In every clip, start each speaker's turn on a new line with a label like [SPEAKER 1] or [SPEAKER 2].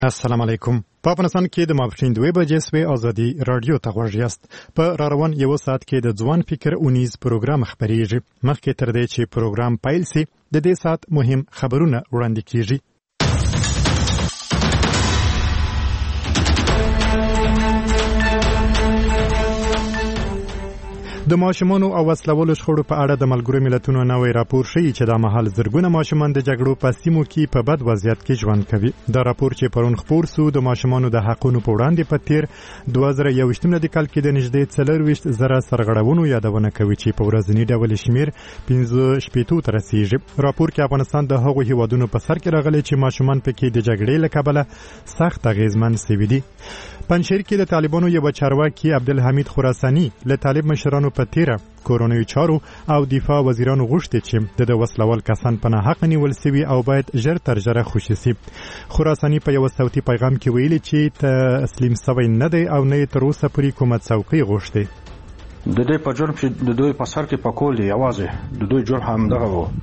[SPEAKER 1] السلام علیکم. په افغانستان کې د ماپښین 2 بجې سوی ازادي رادیو ته غوږ یاست. په راروان یو ساعت کې د ځوان فکر اونیز پروګرام خبرېږي. مخکې تر دې چې پروګرام پیل سي د دې ساعت مهم خبرونه وړاندې کیږي. د ماشومانو او وسلوالو شخړو په اړه د ملګرو ملتونو نوې راپور ښیي چې دا مهال زرګونه ماشومان د جګړو په سیمو کې په بد وضعیت کې ژوند کوي. دا راپور چې پرون خپور سو د ماشومانو د حقونو په وړاندې په تیر 2021 کال کې د نږدې 40,000 سرغړونو یادونه کوي چې په ورځنی ډول شمیر 15 ته رسیږي. راپور کې افغانستان د هغو هیوادونو په سر کې راغلی چې ماشومان پکې د جګړې له کبله سخت اغیزمن شوي دي. پنځیر کې د طالبانو یو چارواکي عبدالحمید خراساني له طالب مشرانو په تیره کورونی چارو او دفاع وزیرانو غوښتي چې د وسلوال کسان په ناحق نیول شوي او باید ژر تر ژره خوشي شي. خراساني په یو صوتي پیغام کې ویلي چې تسلیم شوی نه دی او نه تر اوسه پورې کومه څوکۍ غوښتي.
[SPEAKER 2] د دې په جرم چې د دوی په سر کې پکول دی یوازې د دوی جرم هم دغه وو.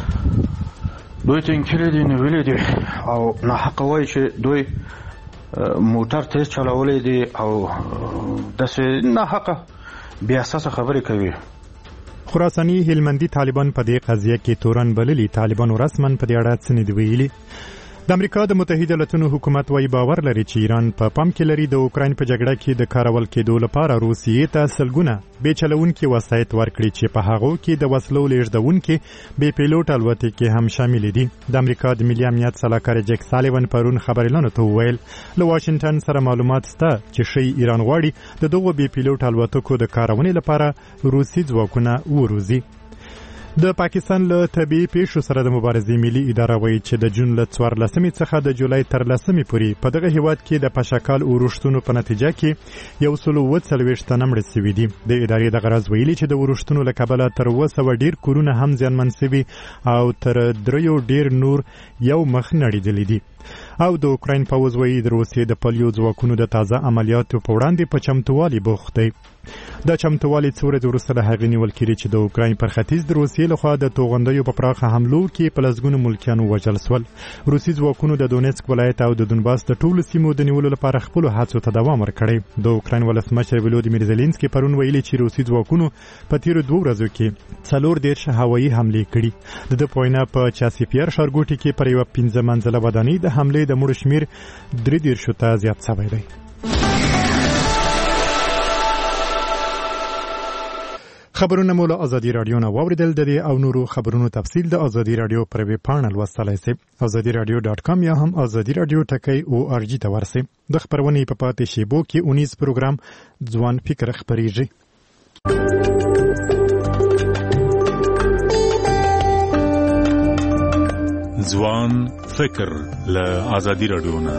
[SPEAKER 2] دوی ته انکړي دي نیولې دي او ناحق وایي چې دوی موټر تیز چلولې دي او داسې ناحقه بیا اساسه خبرې کوي.
[SPEAKER 1] خراساني هلمندي طالبان په دې قضیه کې تورن بللي. طالبانو رسماً په دې اړه څه نه دی ویلي. د امریکا د متحده ایالاتونو حکومت وايي باور لري چې ایران په پام کې لري د اوکراین په جګړه کې د کارول کېدو لپاره روسیې ته سلګونه بې چلونکي وسایط ورکړي چې په هغو کې د وسلو لیږدونکي بې پیلوټ الوتکې هم شامل دي. د امریکا د ملي امنیت سلاکار جک سالیون پرون خبريالانو ته وویل له واشنگټن سره معلومات شته چې شی ایران غواړي د دغو بې پیلوټ الوتکو د کارونې لپاره روسي ځواکونه وروزي. د پاکستان له طبيعي پیښو سره د مبارزې ملي اداره وایي چې د جون له 14 څخه د جولای تر 10 پورې په دغه هیواد کې د پشکال اورښتونو په نتیجه کې 140 تنه مړه شوي دي. د ادارې د غرض ویلي چې د اورښتونو له کبله تر 200 ډیر کورونه هم زیانمن شوي او تر 3 ډیر نور یو مخ نړیدلي دي. او د اوکراین پوځ وایي د روسیې د پلیو ځواکونو د تازه عملیاتو په وړاندې په چمتووالي بوخت دی. دا چمتووالي څو ورځې وروسته له هغې نیول کېږي چې د اوکراین پر ختیځ د روسیې لخوا د توغندیو په پراخه حملو کې په لسګونو ملکیانو وژل شول. روسي ځواکونو د دونیتسک ولایت او د دونباس د ټولو سیمو د نیولو لپاره خپلو هڅو ته دوام ورکړی. د اوکراین ولسمشر ولودیمیر زيلنسکي پرون ویلي چې روسي ځواکونو په تیرو 2 ورځو کې 40 هوایي حملې کړي. د پوینا په چاسیپیر ښارګوټي کې پر یو 15 منزله ودانۍ د حملې د مړو شمیر 30 ته زیات شوی دی. خبرونه مو له ازادي رادیو نه واوریدل. د دې او نورو خبرونو تفصیل د ازادي رادیو پر ویب پاڼه لوستلای شئ. azadiradio.com یا هم ازادي رادیو ټکی.org ته ورسئ. د خبرونې په پاتې شیبو کې 19 پروګرام ځوان فکر خبرېږي.
[SPEAKER 3] ځوان فکر له ازادي رادیو نه.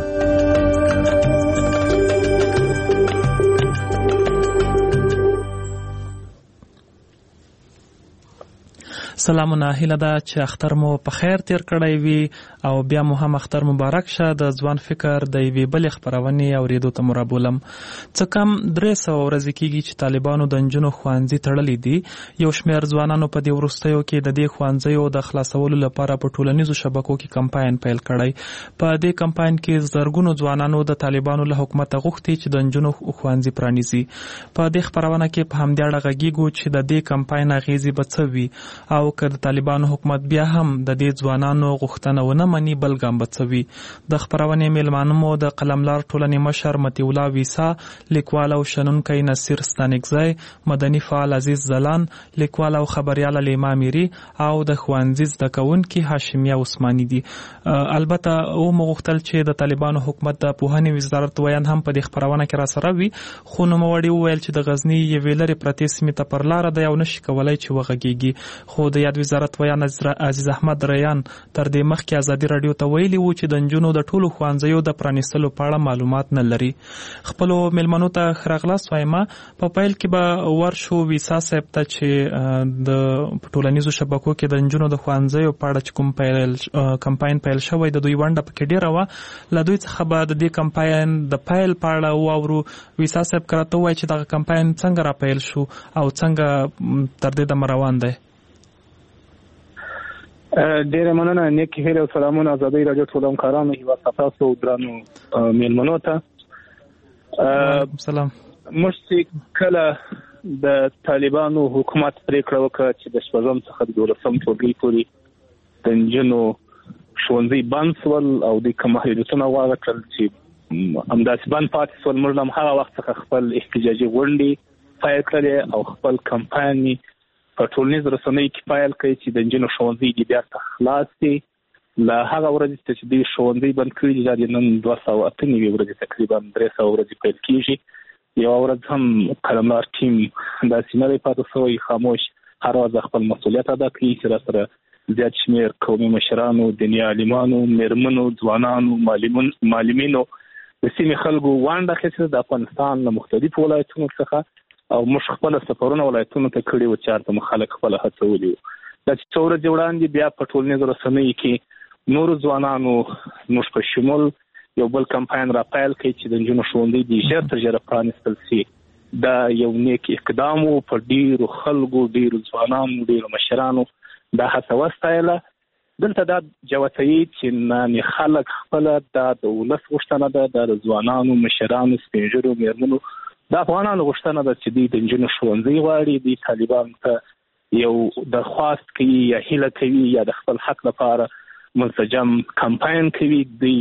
[SPEAKER 4] سلامونه، هیله ده چې اختر مو په خیر تیر کړی وي او بیا مو هم اختر مبارک شه. د ځوان فکر د یوې بلې خپرونې اورېدو ته مو رابولم. څه کم 300 ورځې کېږي چې طالبانو د نجونو ښوونځي تړلی دي. یو شمېر ځوانانو په دې وروستیو کې د دې ښوونځیو د خلاصولو لپاره په ټولنیزو شبکو کې کمپاین پیل کړی. په دې کمپاین کې زرګونو ځوانانو د طالبانو له حکومته غوښتي چې د نجونو ښوونځي پرانیزي. په دې خپرونه کې په همدې اړه غږیږو چې د دې کمپاین اغیزې به څه وي او که د طالبانو حکومت بیا هم د دې ځوانانو غوښتنه ونه مني بل ګام به څه وي. د خپرونې میلمانه مو د قلملار ټولنې مشر مطیع الله ویسا، لیکوال او شنونکی نصیر ستانکزی، مدني فعال عزیز زلان، لیکوال او خبریال لیما میری او د ښوونځي زده کوونکي هاشمیه عثماني دي. البته او مغوښتل چې د طالبانو حکومت د پوهنې وزارت ویان هم په دې خپرونه کې را سره وي، خو نوموړي وویل چې د غزني یوې لرې پرتې سیمې ته پر لاره دی او نشي کولی چې وغږیږي. خو د یاد وزارت ویان عزیز احمد ریان تر دې مخکې ازادي رادیو ته ویلي وو چې د نجونو د ټولو ښوونځیو د پرانیستلو په اړه معلومات نه لري. خپلو میلمنو ته ښه راغلاست وایم. په پیل کې به ورشو ویسا صاحب ته چې د ټولنیزو شبکو کې د نجونو د ښوونځیو په اړه چې کوم کمپاین پیل شوی د دوی ونډه پکې ډېره وه. له دوی څخه به د دې کمپاین د پیل په اړه واورو. ویسا صاحب که راته ووایي چې دغه کمپاین څنګه را پیل شو او څنګه تر دې دمه روان دی.
[SPEAKER 5] ډېره مننه. نیک هیله او سلامونه آزادۍ راډیو ټول همکارانو هیواد تاسو درنو میلمنو ته.
[SPEAKER 4] سلام.
[SPEAKER 5] موږ چې کله د طالبانو حکومت پریکړه وکړه چې د 14 څخه د 12 ټولګي پورې د نجونو ښوونځي بند شول او د کوم محدودیتونه وضع کړل چې همداسې بند پاتې شول، موږ هم هغه وخت څخه خپل احتجاجي غونډې پیل کړې او خپل کمپاین په ټولنیزو رسنیو کې پیل کړی چې د نجونو ښوونځي دې بیرته خلاص شي. له هغه ورځې چې د ښوونځي بند کړي دي دا د نن 298 ورځې تقریبا 300 ورځې پیل کېږي. یوه ورځ هم قلمدار ټیم داسې نه دی پاتې شوی، خاموش هر ورځ خپل مسؤلیت ادا کوي چې راسره زیات شمېر قومي مشرانو، دیني عالمانو، میرمنو، ځوانانو، معلمینو د سیمې خلکو ونډه اخیستې د افغانستان له مختلفو ولایتونو څخه او موږ خپل سفرونه ولایتونو ته کړي وو چې هلته خلک خپله هڅولي وو. دا چې څو ورځې وړاندې بیا په ټولنیزو رسنیو کې نورو ځوانانو موږ په شمول یو بل کمپاین را پیل کړي چې د نجونو ښوونځي دې ژر تر ژره پرانیستل شي. دا یو نیک اقدام و، په ډېرو خلکو، ډېرو ځوانانو، ډېرو مشرانو دا هڅه وستایله. دلته دا جوتایي چې نه خلک خپله دا د ولس غوښتنه ده، دا د ځوانانو، مشرانو، سپین ږیرو، میرمنو د افغانانو غوښتنه ده چې دوی د نجونو ښوونځي غواړي. دوی طالبانو ته یو درخواست کوي یا هیله کوي یا د خپل حق لپاره منسجم کمپاین کوي. دوی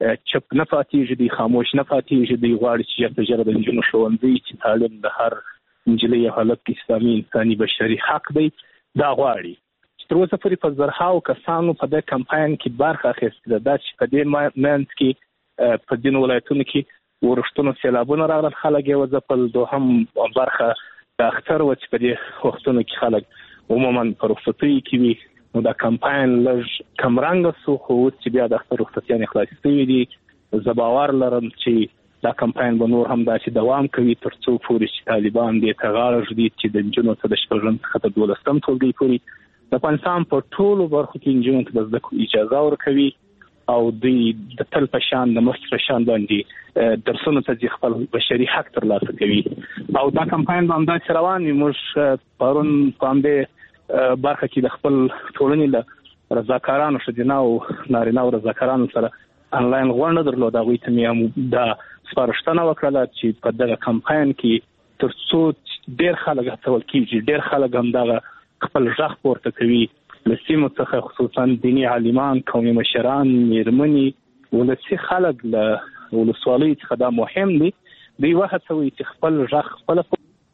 [SPEAKER 5] چپ نه پاتېږي، دوی خاموش نه پاتېږي. دوی غواړي چې ژر تر ژره د نجونو ښوونځي چې تعلیم د هر نجلۍ او هلک اسلامي انساني بشري حق دی دا غواړي. چې تر اوسه پورې په زرهاو کسانو په دې کمپاین کې برخه اخیستې ده. دا چې په دې منځ کې په ځینو ولایتونو کې ورښتونو سیلابونه راغلل، خلک یې وځپل. دوهم برخه د اختر وه چې په دې وختونو کې خلک عموما په رخصتیو کې وي، نو دا کمپاین لږ کمرنګه سو. خو اوس چې بیا د اختر رخصتیانې خلاصې شوي دي، زه باور لرم چې دا کمپاین به نور هم داسې دوام کوي تر څو پورې چې طالبان دې ته غاړه ږدي چې د نجونو ته د 14 څخه تر 12 ټولګي پورې د افغانستان په ټولو برخو کې نجونو ته د زده کړو اجازه ورکوي او دوی د تل په شان د مخکې په شان باندې درسونو ته ځي، خپل بشري حق ترلاسه کوي. او دا کمپاین به همداسې روان وي. موږ پرون په همدې برخه کې د خپل ټولنې له رضاکارانو، ښځینه او نارینه او رضاکارانو سره انلاین غونډه درلوده. هغوی ته مې دا سپارښتنه وکړله چې په دغه کمپاین کې تر څو ډېر خلک هڅول کېږي، ډېر خلک همدغه خپل غږ پورته کوي له سیمو څخه، خصوصا دیني عالمان، قومي مشران، میرمنې، ولسي خلک له ولسوالیو څخه دا مهم دي. دوی وهڅوي چې خپل غږ خپله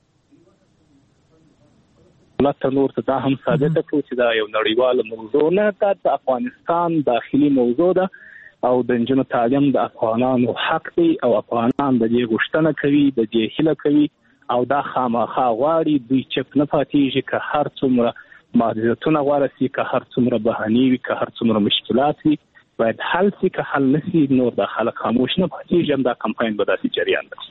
[SPEAKER 5] ته نور ته دا هم ثابته کړو چې دا یو نړیواله موضوع نه ده، د افغانستان داخلي موضوع ده او د نجونو تعلیم د افغانانو حق دی او افغانان د دې غوښتنه کوي، د دې هیله کوي او دا خامخا غواړي. دوی چپ نه پاتېږي که هر څومره محدودیتونه غوره شي، که هر څومره بهانې وي، که هر څومره مشکلات وي، باید حل شي. که حل نه شي نور دا خلک خاموش نه پاتېږي. هم دا کمپاین به داسې جریان ده.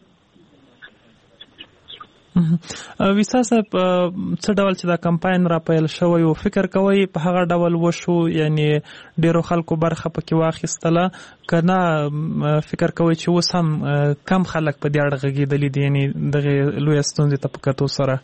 [SPEAKER 4] ویسا صاحب، څه ډول چې دا کمپاین را پیل شوی او فکر کوئ په هغه ډول وشو، یعنی ډیرو خلکو برخه پکې واخیستله که نه فکر کوئ چې اوس هم کم خلک په دې اړه غږېدلي دي، یعنی دغې لویه ستونزې ته په کتو سره؟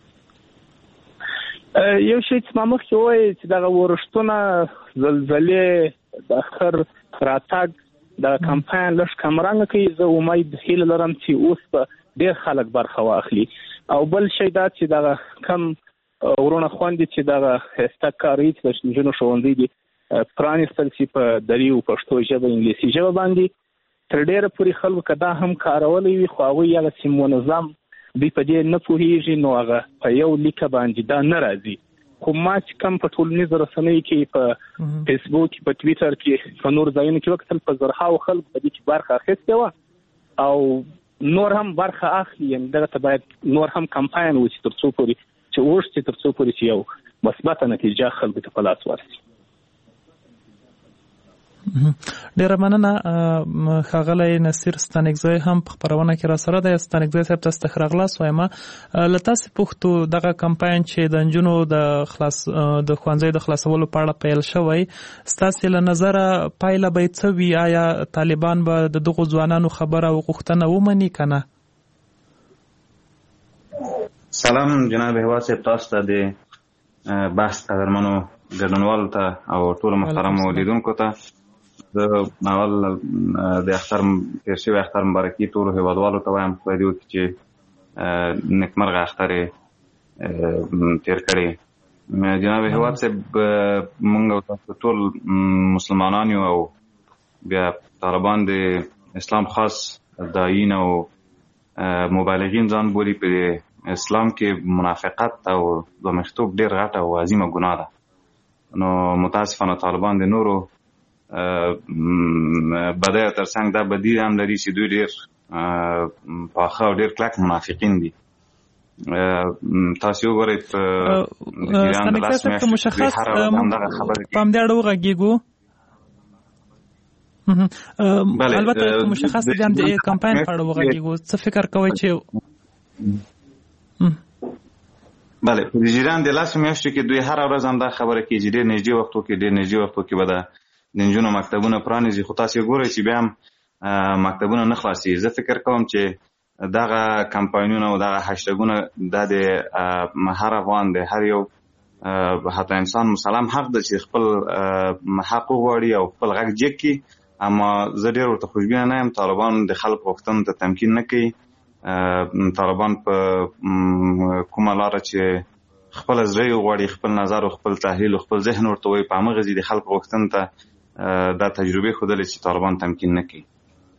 [SPEAKER 5] یو شی چې ما مخکې ووایي چې دغه ورښتونه، زلزلې، د اخر راتګ د کمپاین لږ کمرنګه کوي. زه امید هیله لرم چې اوس به ډېر خلک برخه واخلي. او بل شی دا چې دغه کم ورونه خوندې چې دغه ښایسته کاري چې د نجونو ښوونځي دي پرانیستل شي په دري او پښتو ژبه، انګلیسي ژبه باندې، تر ډېره پورې خلکو که دا هم کارولی وي خو هغوی هغسې منظم دوی په دې نه پوهېږي، نو هغه په یو لیکه باندې دا نه راځي. خو ما چې کم په ټولنیزو رسنیو کې، په فیسبوک، په ټویټر کې، په نور ځایونو کې وکتل، په زرهاو خلکو په دې کې برخه اخیستې وه او نور هم برخه اخلي. یعنې دغه ته باید نور هم کمپاین وشي تر څو پورې چې وغوښتي، تر څو پورې چې یو مثبته نتیجه خلکو ته په لاس ورسي.
[SPEAKER 4] ډیره مننه ښاغلی نصیر ستانکزی هم په خپرونه کې را سره دی. ستانکزی صاحب تاسو ته ښه راغلاست وایم. له تاسې پوښتو دغه کمپاین چې د نجونو د ښوونځیو د خلاصولو په اړه پیل شوی، ستاسې له نظره پایله به یې څه وي؟ آیا طالبان به د دغو ځوانانو خبره او غوښتنه ومني که نه؟
[SPEAKER 6] سلام جناب هیواد صاحب، تاسو ته د بحث قدرمنو ګډونوالو ته او ټولو محترمو لیدونکو ته زه اول د اختر تېر شوي اختر مبارکي ټولو هېوادوالو ته وایم خدای دې وکړي چې نیکمرغه اختر یې تېر کړی. جناب هیواد صاحب موږ او تاسو ټول مسلمانان یو او بیا طالبان د اسلام خاص داعین او مبالغین ځان بولي. په اسلام کې منافقت او دومخیتوب ډېر غټه او عظیمه ګناه ده. نو متاسفانه طالبان د نورو بدیو ترڅنګ دا بدي هم لري چې دوی ډېر پاخه او ډېر کلک منافقین دي. تاسو وګورئ په ایران د لاس میاشتې
[SPEAKER 4] مشخص په همدې اړه وغږیږو. البته مشخص د کمپاین په اړه وغږیږو. څه فکر کوئ چې
[SPEAKER 6] بله په ایران د لاس میاشتې کې دوی هر ورځ هم دا خبره کوي چې ډېر نږدې وختو کې به د نجونو مکتبونه پرانیزي. خو تاسو وګورئ چې بیا هم مکتبونه نه خلاصېږي. زه فکر کوم چې دغه کمپاینونه او دغه هشتګونه دا د هر افغان د هر یو حتی انسان مسلم حق ده چې خپل حق وغواړي او خپل غږ جګ کړي. اما زه ډېر ورته خوشبینه نه یم. طالبان د خلکو غوښتنو ته تمکین نه کوي. طالبان په کومه لاره چې خپل زړه یې وغواړي، خپل نظر او خپل تحلیل او خپل ذهن ورته وایي، په همغه ځای د خلکو غوښتنو ته دا تجربې ښودلې چې طالبان تمکین نه کوي.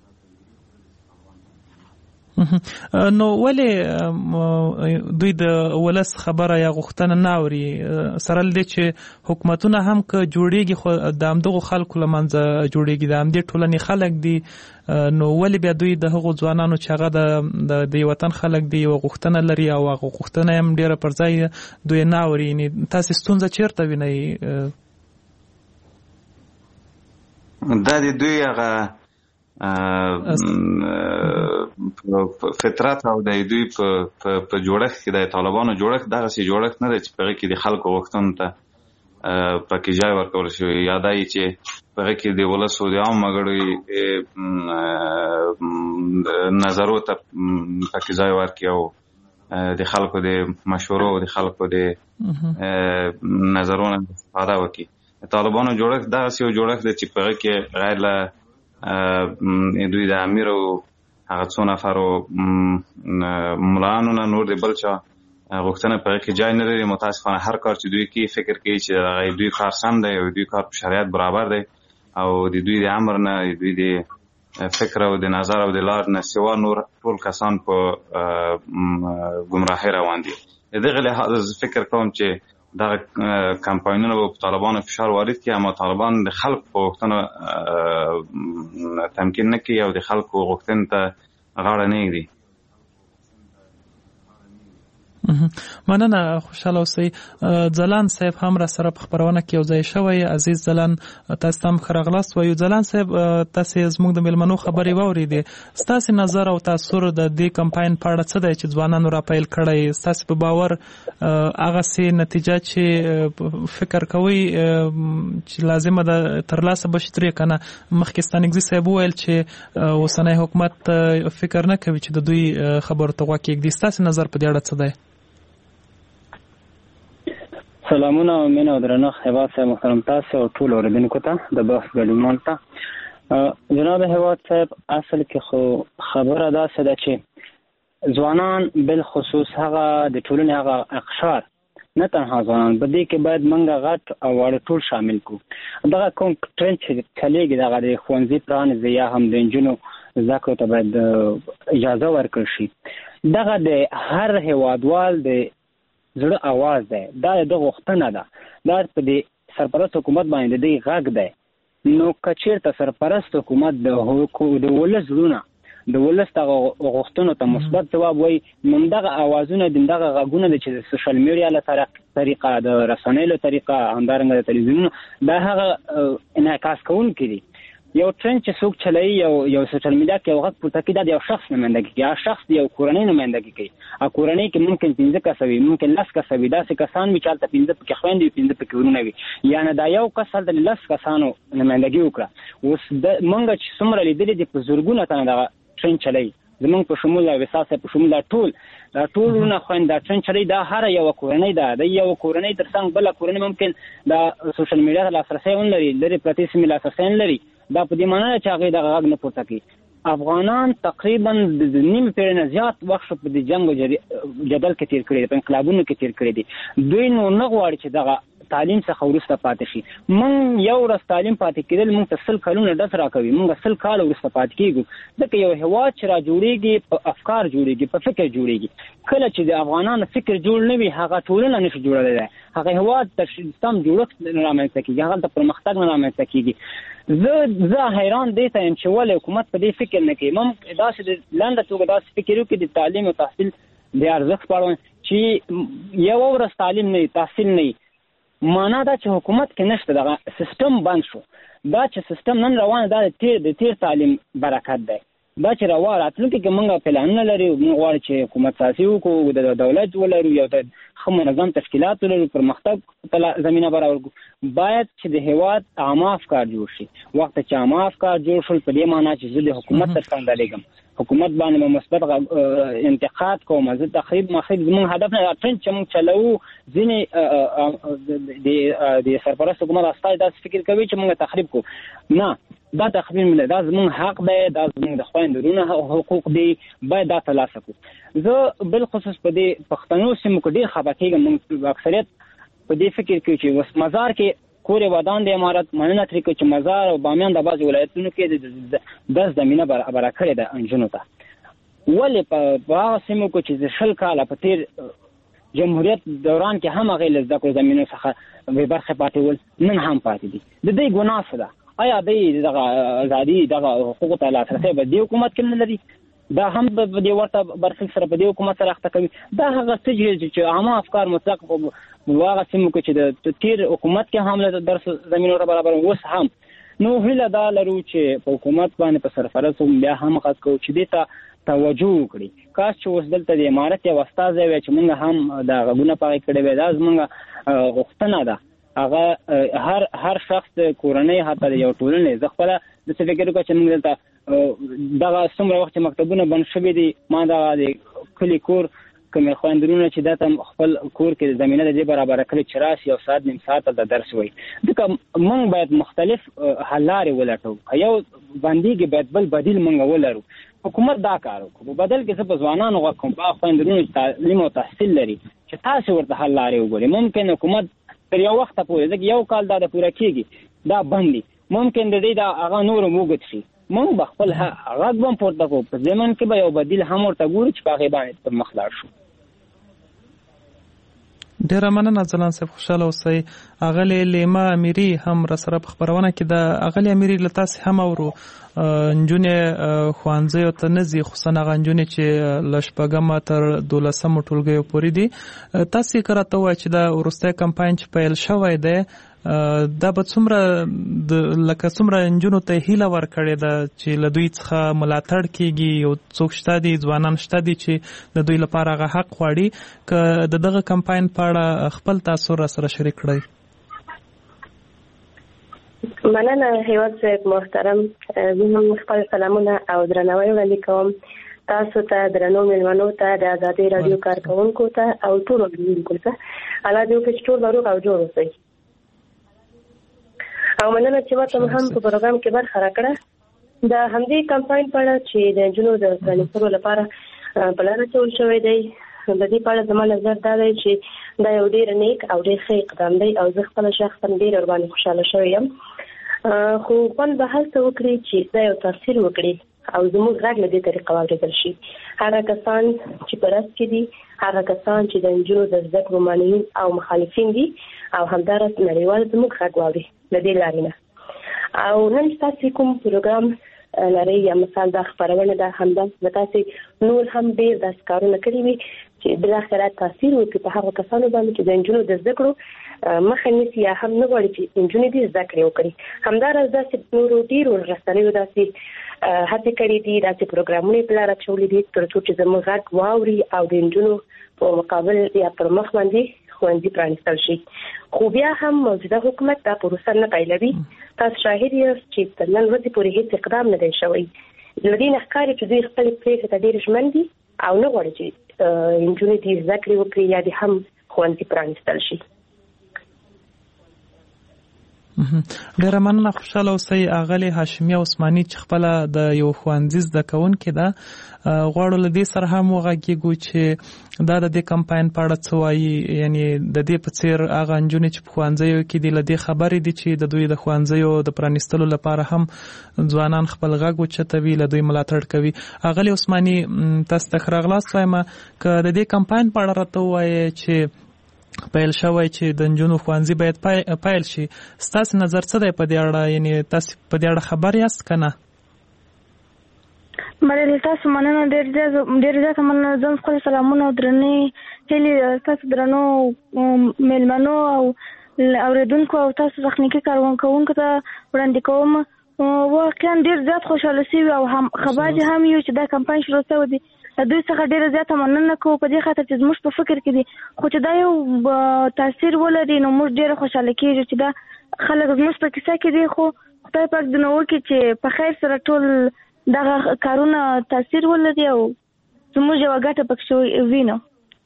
[SPEAKER 4] نو ولې دوی د ولس خبره یا غوښتنه نه اوري؟ سره له دې چې حکومتونه هم که جوړېږي خو د همدغو خلکو له منځه جوړېږي، د همدې ټولنې خلک دي. نو ولې بیا دوی د هغو ځوانانو چې هغه د وطن خلک دي یوه غوښتنه لري او هغه غوښتنه هم ډېره پر ځای دوی نه اوري؟ تاسې ستونزه چېرته وینئ؟
[SPEAKER 6] دا د دوی هغه فطرت او د دوی په جوړښت کې د طالبانو جوړښت دغسې جوړښت نه دی چې په هغې کې د خلکو غوښتنو ته پکې ځای ورکول شوی. یا دا چې په هغې کې د ولسو د عام وګړو نظرو ته پکې ځای ورکړي او د خلکو د مشورو او د خلکو د نظرونو استفاده وکړي. طالبانو جوړښت دغسې یو جوړښت دی چې په هغې کې غیر له دوی د امیر او هغه څو نفرو ملاانو نه نور د بل چا غوښتنه په هغې کې جای نه لري. متاسفانه هر کار چې دوی کوي فکر کوي چې د دوی کار سم دی او دوی کار په شریعت برابر دی او د دوی د امر نه د دوی د فکر او د نظر او د لار نه سوا نور ټول کسان په ګمراهۍ روان دي. د دغې لحاظ فکر کوم چې دغه کمپاینونه به په طالبانو فشار وارد کړي، اما طالبان د خلکو په غوښتنه تمکین نه کوي او د خلکو غوښتنې ته غاړه نه ږدي.
[SPEAKER 4] مننه، خوشحاله اوسئ. ځلان صاحب هم را سره په خپرونه کې یو ځای شوی. عزیز ځلان، تاسو ته هم ښه راغلاست وایو. ځلان صاحب، تاسې زموږ د میلمنو خبرې واورېدې. ستاسې نظر او تاثر د دې کمپاین په اړه څه دی چې ځوانانو راپیل کړی؟ ستاسې په باور هغسې نتیجه چې فکر کوئ چې لازمه ده ترلاسه به شي ترې که نه؟ مخکې ستانکزي صاحب وویل چې اوسنی حکومت فکر نه کوي چې د دوی خبرو ته غوږ کېږدي. ستاسې نظر په دې اړه څه دی؟
[SPEAKER 7] سلامونه او مینه او درنښت هیواد صاحب، محترم تاسو او ټول اوریدونکو ته، د بحث ګډونوالو ته. جناب هیواد صاحب، اصل کې خو خبره داسې ده چې ځوانان بالخصوص هغه د ټولنې هغه اقشار، نه تنها ځوانان، په دې کې باید موږ غټ او واړه ټول شامل کړو. دغه کوم ټرند چې چلیږي دغه د ښوونځي پرانیزي یا هم د نجونو زده کړو ته باید اجازه ورکړل شي. دغه د هر هیوادوال د زړه आवाज دی، دا د غوښتنه ده، دا په دې سرپرست حکومت باندې د دې غږ دی. نو که چېرته سرپرست حکومت د ولس زړونه، د ولس دغه غوښتنو ته مثبت ځواب وایي، نو دغه اوازونه دغه غږونه دي چې د سوشل میډیا له طریقه، د رسنیو له طریقه، همدارنګه د تلویزیونونو، دا هغه انعکاس کوونکي دي. یو ټرند چې څوک چلوي، یو سوشل میډیا کې یو غږ پورته کوي، دا د یو شخص نمایندګي کوي. هغه شخص د یو کورنۍ نمایندګي کوي. هغه کورنۍ کې ممکن 15 کسه وي، ممکن 10 کسه وي، داسې کسان وي چې هلته 15 پکې خویندې وي، 15 پکې ورونه وي. یعنې دا یو کس هلته 10 کسانو نمایندګي وکړه. اوس موږ چې څومره لیدلي دي، په زرګونه تنه دغه ټرند چلوي. زمونږ په شمول او وساسه په شمول دا ټولونه خوينداټن چلی دا هر یو کورنۍ ده د یو کورنۍ ترڅنګ بل کورنۍ ممکن دا سوشل میډیا ته لاسرسي ونلري لري پرتی سیمه لاسرسي لري دا په دې معنی چې هغه د غږ نه پورته کوي. افغانان تقریبا د نیم پیړۍ نه زیات وخت په دې جنگ او جدل کې تیر کړی په انقلابونو کې تیر کړی دي. دوی نو نه غواړي چې دغه تعلیم څخه ورسته پاتې شي. مونږ یو ورځ تعلیم پاتې کېدل مونږ ته 100 کلونه ډس راکوي. مونږ 100 کال ورسته پاتې کېږو. ځکه یو هېواد چې را جوړېږي په افکار جوړېږي په فکر جوړېږي. کله چې د افغانانو فکر جوړ نه وي هغه ټولنه نشي جوړېدلی. هغه هېواد د سم جوړښت نه رامنځته کېږي. هغه د پرمختګ نه رامنځته کېږي. زه حیران دی ته یم چې ولې حکومت په دې فکر نه کوي. مونږ داسې د لنډه توګه داسې فکر وکړي د تعلیم او تحصیل د ارزښت په اړه چې یو ورځ تعلیم نه تحصیل نه معنا دا چې حکومت کې نشته دغه سیستم بند شو. دا چې سیستم نن روان دا د تیر تعلیم برکت دی. دا چې روان راتلونکي کې موږ پلانونه لرو موږ غواړو چې حکومت سیاسي وکړو د دولت ولرو یو ښه منظم تشکیلات ولرو پرمختګ زمینه برابر کړو. باید چې د هېواد عامه افکار جوړ شي. وخت چې عامه افکار جوړ شول په دې معنا چې زه د حکومت تر څنګ درېږم حکومت باندې مثبت انتقاد کوم. زه تخریب زموږ هدف نه ټرند چې موږ چلو ځینې د سرپرست حکومت استازي داسې فکر کوي چې موږ تخریب کوو. نه دا تخریب نه دا زموږ حق دی. دا زموږ د خویندرونو حقوق دی. باید دا ترلاسه کړو. زه بالخصوص په دې پښتنو سیمو کې ډېر خفه کېږم. موږ اکثریت په دې فکر کوي چې اوس مزار کې کور ودان د امارت مننه ترې کوي چې مزار او بامیان د بعضې ولایتونو کې د زمینه برابره کړې ده نجونو ته. ولې په هغه سیمو کې چې 20 کاله په تیر جمهوریت دوران کې هم هغې له زده کړو زمینو څخه بې برخې پاتې ول نن هم پاتې دي. د دوی ګناه څه ده؟ آیا دوی دغه ازادي دغه حقوقو ته لاسرسی به دې حکومت کې نه لري؟ دا هم په دې ورته برخلیک سره په دې حکومت سره اخته کوي. دا هغه څه چې عامه افکار مطلق هغه سیمو کې چې د تیر حکومت کې هم له درس زمینو برابر اوس هم نو هیله دا لرو چې په حکومت باندې په سرفرست بیا هم غږ کوو چې دې ته توجه وکړي. کاش چې اوس دلته د امارت یو استازی وی چې موږ هم دا غږونه پغې کړی وی. دا زموږ غوښتنه ده. هغه هر شخص کورنۍ حتی یو ټولنې زه خپله داسې فکر وکړم چې موږ دلته دغه څومره وخت چې مکتبونه بند شوي دي ما دغه د کلي کور کومې خویندرونه چې دا ته خپل کور کې زمینه د دې برابره کړي چې راشي یو ساعت نیم ساعت د درس وایي. ځکه موږ باید مختلف حل لارې ولټو. یو بندیږي باید بل بدیل موږ ولرو. حکومت دا کار وکړو. په بدل کې زه په ځوانانو غږ کوم په خویندرونو چې تعلیم او تحصیل لري چې تاسې ورته حل لارې وګورئ. ممکن حکومت تر یو وخته پورې ځکه یو کال دا د پوره کېږي دا بند دي. ممکن د دې دا هغه نور موږد شي. موږ به خپل غږ هم پورته کوو. په ضمن کې به یو بدیل هم ورته ګورو چې په هغې باندې پر مخ لاړ شو.
[SPEAKER 4] ډیره مننه ځلان صاحب خوشاله اوسئ. اغلې لیما امیری هم را سره په خبرونه کې د اغلې امیری له تاسې هم اورو نجونې ښوونځیو ته نه ځي خصوصا هغه نجونې چې له 8مه تر 12مه ټولګیو پورې دي. تاسې که راته ووایئ چې دا وروستی کمپاین چې پیل شوی دی دا به څومره نجونو ته هیله ورکړې ده چې له دوی څخه ملاتړ کیږي. یو څوک شته دي ځوانان شته دي چې د دوی لپاره هغه حق غواړي. که د دغه کمپاین په اړه خپل تاثر را سره شریک کړئ.
[SPEAKER 8] مننه هیواد صاحب محترم. زه هم خپل سلامونه او درناوی وړاندې کوم تاسو ته درنو مېلمنو ته د ازادي راډیو کارکونکو ته او ټولو لیدونکو ته. الله دې وکړي چې ټول روغ او جوړ اوسئ. او مننه چې ماته هم په پروګرام کې برخه راکړه. د همدې کمپاین په اړه چې د نجونو د پرانیستلو لپاره پلان اچول شوی دی د دې په اړه زما نظر دا دی چې دا یو ډېر نیک او ډېر ښه اقدام دی او زه خپله شخصا ډېر ورباندې خوشحاله شوې یم. خو خوند به هلته وکړي چې دا یو تاثیر وکړي او زموږ غږ له دې طریقه واورېدل شي. هغه کسان چې په رسټ کې دي هغه کسان چې د نجونو د زده کړو مانعین او مخالفین دي او همداراز نړیوال زموږ غږ واوري له دې لارې نه. او نن تاسې کوم پروګرام لرئ یا مثال دا خپرونه ده همداسې تاسې نور هم ډېر داسې کارونه کړي وي چې بالاخره تاثیر وکړي په هغو کسانو باندې چې د نجونو د زده کړو مخه نیسي یا هم نه غواړي چې نجونې دې زده کړې وکړي. همداراز داسې نورو ډېرو رسنیو داسې هڅې کړې دي داسې پروګرامونه یې په لاره اچولي دي تر څو چې زموږ غږ واوري او د نجونو په مقابل یا پر مخ باندې ښوونځي پرانیستل شي. خو بیا هم موجوده حکومت دا پروسه نه پیلوي. تاسو شاهد یاست چې تر نن ورځې پورې هېڅ اقدام نه دی شوی لدې نه ښکاري چې دوی خپل پریکړې ته ډېر ژمن دي او نه غواړي چې نجونې دې زده کړې وکړي یا دې هم ښوونځي پرانیستل شي.
[SPEAKER 4] ډیره مننه. خوشاله اوسئ اغلې هاشمیه عثماني چې خپله د یو ښوونځي زده کوونکې ده. غواړو له دې سره هم وغږیږو چې دا د دې کمپاین په اړه څه وایي، یعنې د دې په څېر هغه نجونې چې په ښوونځیو کې دي له دې خبرې دي چې د دوی د ښوونځیو د پرانیستلو لپاره هم ځوانان خپل غږ اوچتوي، له دوی ملاتړ کوي. اغلې عثماني تاسو ته ښه راغلاست وایم. که د دې کمپاین په اړه راته ووایې چې پیل شوی چې د نجونو ښوونځي باید پیل شي، ستاسو نظر څه دی په دې اړه؟ یعنې تاسو په دې اړه خبر یاست که نه؟
[SPEAKER 9] بله تاسو مننه، ډېر زیاته مننه. زه خپل سلامونه او درنې هیلې تاسو درنو میلمنو او اورېدونکو او تاسو تخنیکي کارونکو ته وړاندې کوم. واقعا ډېر زیات خوشحاله شوي او خبر هم یو چې دا کمپاین شروع شوی دی. دوی څخه ډېره زیاته مننه کوو په دې خاطر چې زموږ په فکر کې دي، خو چې دا یو تاثیر ولري نو موږ ډېره خوشحاله کېږو چې دا خلک زموږ په کیسه کې دي. خو خدای پاک دې نو وکړي چې په خیر سره ټول دغه کارونه تاثیر ولري او زموږ یوه ګټه پکې وینو.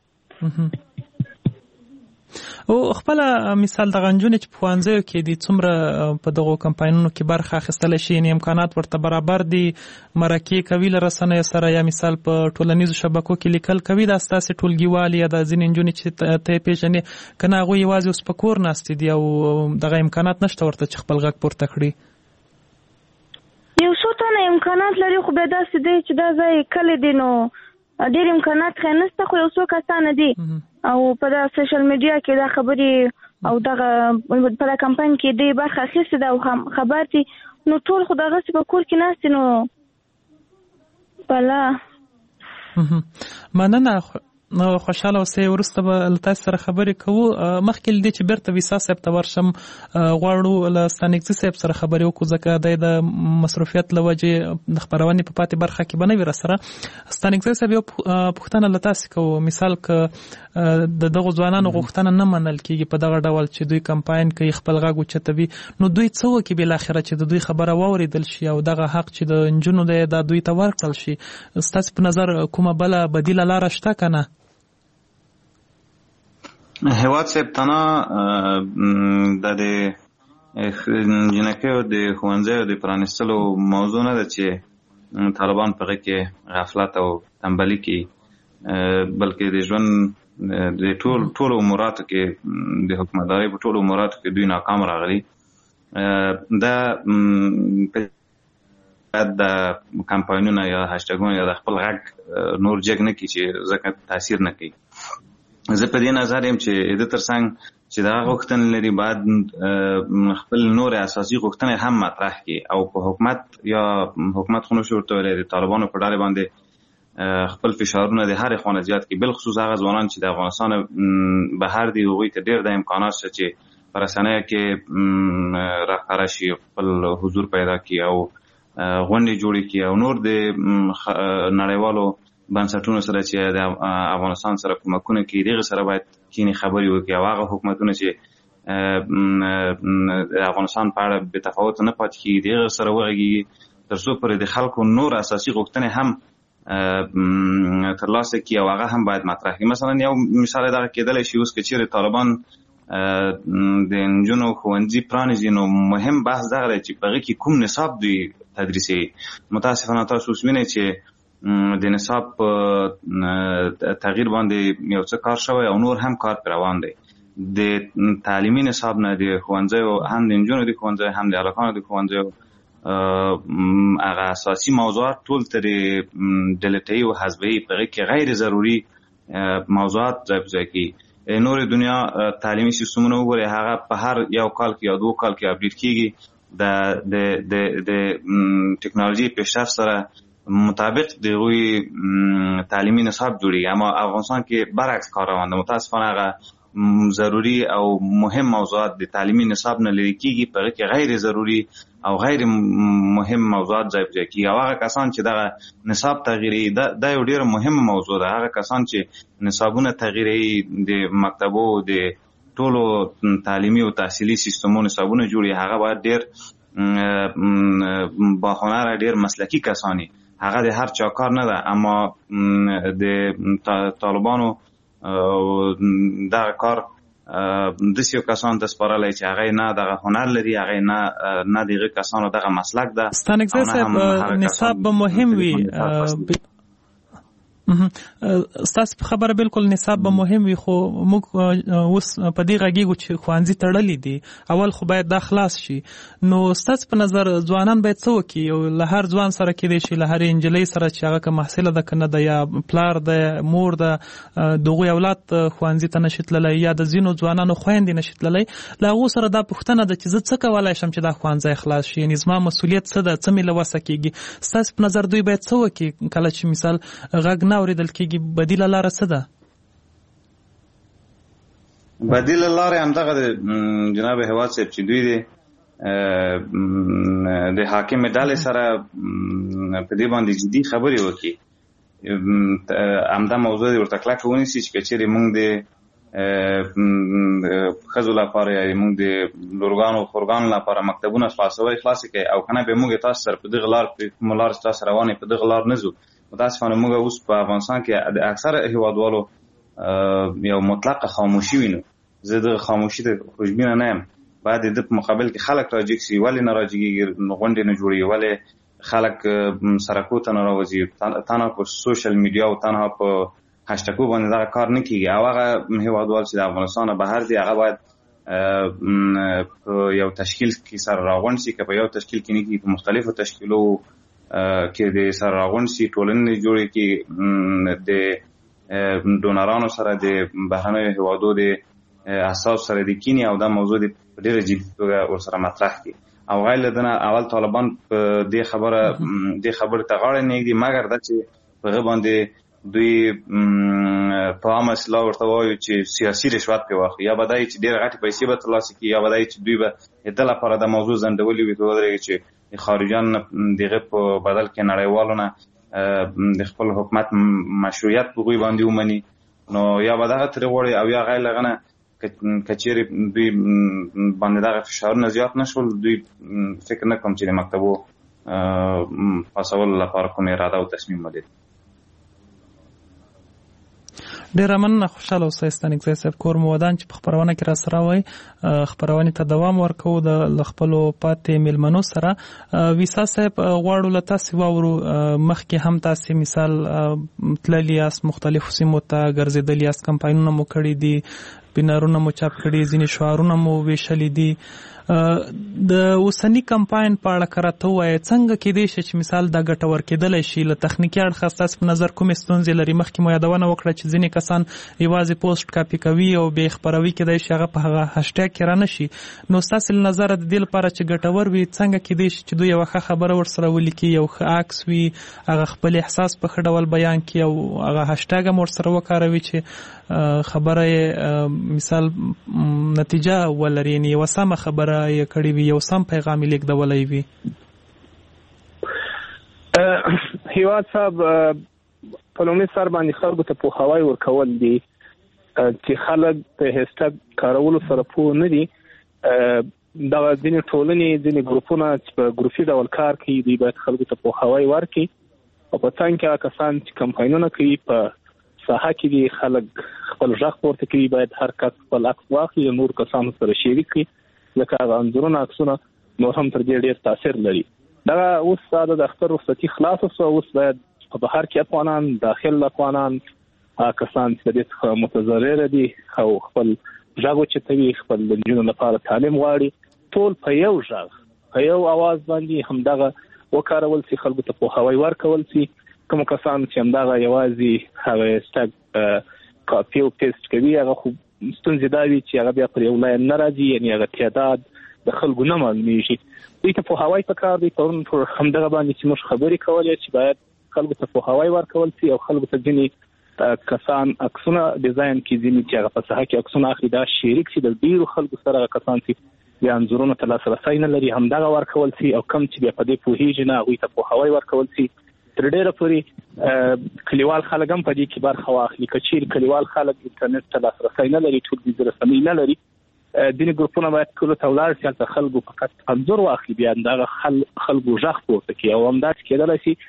[SPEAKER 4] او خپل مثال د غنجونې چې په ښوونځیو کې دي څومره په دغو کمپاینونو کې برخه اخیستلی شي، یعنې امکانات ورته برابر دي، مرکې کوي له رسنیو سره، یا مثال په ټولنیزو شبکو کې لیکل کوي دا ستاسې ټولګیوالې یا د ځینې نجونې چې ته یې پېژنې، که نه هغوی یوازې اوس په کور ناستې دي او دغه امکانات نشته ورته چې خپل غږ پورته کړي؟
[SPEAKER 9] یو څو تنه امکانات لري، خو بیا داسې دی چې دا ځای کلی دی نو ډېر امکانات خیر نشته، خو یو څو کسانه دي او په دا سوشل میډیا کې دا خبرې او دغه په دا کمپاین کې دی برخه اخیستې ده او خبر دي، نو ټول خو دغسې په کور کې ناست نو بله.
[SPEAKER 4] مننه. خوشحاله اوسئ. وروسته به له تاسو سره خبرې کوو. مخکې له دې چې بیرته ویسا صاحب ته ورشم، غواړو له ستانکزي صاحب سره خبرې وکړو ځکه دی د مصروفیت له وجې د خپرونې په پاتې برخه کې به نه وي راسره. ستانکزي صاحب یو پوښتنه له تاسې کوو. مثال که د دغو ځوانانو غوښتنه نه منل کېږي په دغه ډول چې دوی کمپاین کوي، خپل غږ اوچتوي، نو دوی څه وکړي بالاخره چې د دوی خبره واورېدل شي او دغه حق چې د نجونو دی دا دوی ته ورکړل شي؟ ستاسې په نظر کومه بله بدیله لاره شته که نه؟
[SPEAKER 6] هیواد صاحب تنها د جنکیو د ښوونځیو د پرانیستلو موضوع نه ده چې طالبان په هغې کې غفلت او تنبلي کوي، بلکې د ژوند د ټولو اموراتو کې د حکومتدارۍ په ټولو اموراتو کې دوی ناکام راغلي. دا د کمپاینونه یا هشتګونه یا د خپل غږ نور جګ نه کړي چې ځکه تاثیر نه کوي. زه په دې نظر یم چې د ترڅنګ چې دا غوښتنې لري باید خپل نور اساسي غوښتنې هم مطرح کړي او په حکومت یا حکومت خو نشو ورته ویلی د طالبانو په ډلې باندې خپل فشارونه د هرې خوا نه زیات کړي، بالخصوص هغه ځوانان چې د افغانستان بهر دي هغوی ته ډېر د امکانات شته چې په رسنیو کې راښکاره شي، خپل حضور پیدا کړي او غونډې جوړې کړي او نور د نړیوالو بنسټونو سره چې د افغانستان سره کومکونه کوي دغه سره باید کینی خبرې وکړي او هغه حکومتونه چې د افغانستان په اړه بې تفاوت نه پاتې کېږي دغه سره وغږېږي تر څو پورې د خلکو نور اساسي غوښتنې هم ترلاسه کړي او هغه هم باید مطرح کړي. مثلا یو مثال دغه کېدلی شي اوس که چېرې طالبان د نجونو ښوونځي پرانیزي نو مهم بحث دغه دی چې په هغې کې کوم نصاب دوی تدریسوي. متاسفانه تاسو اوس وینئ چې د نصاب په تغییر باندې یو څه کار شوی او نور هم کار پر روان دی. د تعلیمي نصاب نه د ښوونځیو هم د نجونو د ښوونځیو هم د هلکانو د ښوونځیو هغه اساسي موضوعات ټول ترې ډیلیټوي او حذفوي، په هغې کې غیر ضروري موضوعات ځای په ځای کوي. نور دنیا تعلیمي سیستمونه وګورئ، هغه په هر یو کال کې یا 2 کال کې اپډیټ کېږي. د ټکنالوژي پیشرفت سره مطابق دغوی تعلیمي نصاب جوړي، اما افغانستان کې برعکس کار روان دی. متاسفانه هغه ضروري او مهم موضوعات د تعلیمي نصاب نه لرې کېږي، په هغې کې غیر ضروري او غیر مهم موضوعات ځای په ځای کېږي. او هغه کسان چې دغه نصاب تغییروي دا یو ډېره مهمه موضوع ده. هغه کسان چې نصابونه تغییروي د مکتبو د ټولو تعلیمي او تحصیلي سیستمونو نصابونه جوړي، هغه باید ډېر باهنره ډېر مسلکي کسانی هغه د هر چا کار نه ده، اما د طالبانو دغه کار داسې کسان ته سپارلی چې هغه نه دغه هنر لري، هغه نه دغه کسانو دغه مسلک ده.
[SPEAKER 4] ستانکزی صاحب نصاب به مهم وي، ستاسو په خبره بالکل نصاب به مهم وي، خو موږ اوس په دې غږیږو چې ښوونځي تړلي دي، اول خو باید دا خلاص شي. نو ستاسو په نظر ځوانان باید څه وکړي؟ او له هر ځوان سره کېدای شي له هرې نجلۍ سره چې هغه که محصله ده که نه ده، یا پلار ده مور ده د هغوی اولاد ښوونځي ته نشي تللی، یا د ځینو ځوانانو خویندې نشي تللی، له هغو سره دا پوښتنه ده چې زه څه کولی شم چې دا ښوونځی خلاص شي، یعنې زما مسؤلیت څه ده، څه مې له وسه کېږي. ستاسو په نظر دوی باید څه وکړي کله چې مثال غږ نه اورېدل کېږي؟ بدیله لاره څه ده؟
[SPEAKER 6] بدیله لاره همدغه د جناب هیواد صاحب چې دوی د حاکم ډلې سره په دې باندې جدي خبرې وکړي، همدا موضوع ورته کلکه ونیسي چې که چېرې موږ د ښځو لپاره یا موږ د لورګانو خورګانو لپاره مکتبونه خلاصوي خلاصې کړي، او که نه بیا موږ تاسو سره په دغه لار کومه لار چې تاسو روانې په دغه لار نه ځو. متاسفانه موږ اوس په افغانستان کې د اکثره هیوادوالو یو مطلقه خاموشي وینو. زه د خاموشي ته خوشبینه نه یم، باید د په مقابل کې خلک راجګ شي. ولې نه راجګېږي؟ غونډې نه جوړېږي، ولې خلک سرکو ته نه راوځي؟ تنها په سوشل میډیا او تنها په هشتګو باندې دغه کار نه کېږي. او هغه هیوادوال چې د افغانستان بهر دي هغه باید په یو تشکیل کې سره راغونډ شي، که په یو تشکیل کې نه کېږي په مختلفو تشکیلو کې د سره راغونډ شي، ټولنې جوړې کړي، د ډونرانو سره د بهرنیو هیوادو د اساس سره د کینی او دا موضوع د ډېره جدي توګه ورسره مطرح کړي. او غیر له دې نه اول طالبان په دې خبره ته غاړه نه ږدي، مګر دا چې په هغه باندې دوی په عامه اصطلاح ورته وایي چې سیاسي رشوت پرې واخلي، یا به دا چې ډېرې غټې پیسې به ترلاسه کړي، یا به دا چې دوی به د ده لپاره دا موضوع ځنډولې وي، ودرېږي چې د خارجیانو دغه په بدل کې نړیوالو نه د خپل حکومت مشروعیت په هغوی باندې ومني. نو یا به دغه ترې غواړي، او یا غیر له هغه نه که چېرې دوی باندې دغه فشارونه زیات نه شول، دوی فکر نه کوم چې د مکتبو خلاصولو لپاره کوم اراده او تصمیم ولري.
[SPEAKER 4] ډیره مننه، خوشحاله اوسئ ستانکزی صاحب. کور مو ودان چې په خپرونه کې راسره وای، خپرونې ته دوام ورکوو د خپلو پاتې میلمنو سره. ویسا صاحب غواړو له تاسې واورو، مخکې هم تاسې مثال تللي یاست، مختلفو سیمو ته ګرځېدلي یاست، کمپاینونه مو کړي دي، بینرونه مو چاپ کړي، ځینې شعارونه مو ویشلي دي. د اوسني کمپاین په اړه که راته ووایې څنګه کېدای شي چې مثال دا ګټور کېدلی شي؟ له تخنیکي اړخه ستاسو په نظر کومې ستونزې لري؟ مخکې مو یادونه وکړه چې ځینې کسان یوازې پوسټ کاپي کوي او بیا یې خپروي، کېدای شي هغه په هغه هشټیګ کې رانه شي. نو ستاسو له نظره د دې لپاره چې ګټور وي، څنګه کېدای شي چې دوی یوه ښه خبره ورسره ولیکي، یو ښه عکس وي، هغه خپل احساس په ښه ډول بیان کړي، او هغه هشټیګ هم ورسره وکاروي چې خبره یې مثال نتیجه ولري، یعنې یوه سمه خبره یې کړې وي، یو سم پیغام یې لیږدولی وي.
[SPEAKER 5] هیواد صاحب په لومړي سر باندې خلکو ته پوهاوی ورکول دي چې خلک په هشټیګ کارولو سره پوه نه دي. دغه ځینې ټولنې، ځینې ګروپونه چې په ګروپي ډول کار کوي، دوی باید خلکو ته پوهاوی ورکړي، او په څنګ کې هغه کسان چې کمپاینونه کوي په ساحه کې دي، خلک خپل غږ پورته کوي، باید هر کس خپل عکس واخلي، نور کسانو سره شریک کړي، ځکه هغه انځورونه عکسونه نور هم تر دې ډېر تاثیر لري. دغه اوس د اختر رخصتي خلاصه شوه، اوس باید په بهر کې افغانان، داخل افغانان، کسان چې د دې څخه متضرره دي او خپل غږ اوچتوي، خپل د نجونو لپاره تعلیم غواړي، ټول په یو غږ په یو اواز باندې همدغه وکارول شي، خلکو ته پوهاوی ورکول شي. کوم کسان چې همدغه یوازې هغه هشټیګ کاپي او پیسټ کوي، هغه خو ستونزې دا وي چې هغه بیا پر یو لاین نه راځي، یعنې هغه تعداد د خلکو نه معلومیږي. دوی ته پوهاوی پکار دی. پرون پر همدغه باندې چې موږ خبرې کولې چې باید خلکو ته پوهاوی ورکول شي، او خلکو ته ځینې کسان عکسونه ډیزاین کړي، ځینې چې هغه په ساحه کې عکسونه اخلي، دا شریک شي د ډېرو خلکو سره. هغه کسان چې بیا انځورونو ته لاسرسی نه لري، همدغه ورکول شي، او کم چې بیا په دې پوهېږي نه، هغوی ته پوهاوی ورکول شي. تر ډېره پورې کلیوال خلک هم په دې کې برخه واخلي. که چیرې کلیوال خلک انټرنیټ ته لاسرسی نه لري، ټولنیزې رسنۍ نه لري، ځینې ګروپونه باید کلو ته ولاړ شي، هلته خلکو فقط انځور واخلي، بیا دغه خلکو غږ پورته کړي، او همداسې کېدلی شي چې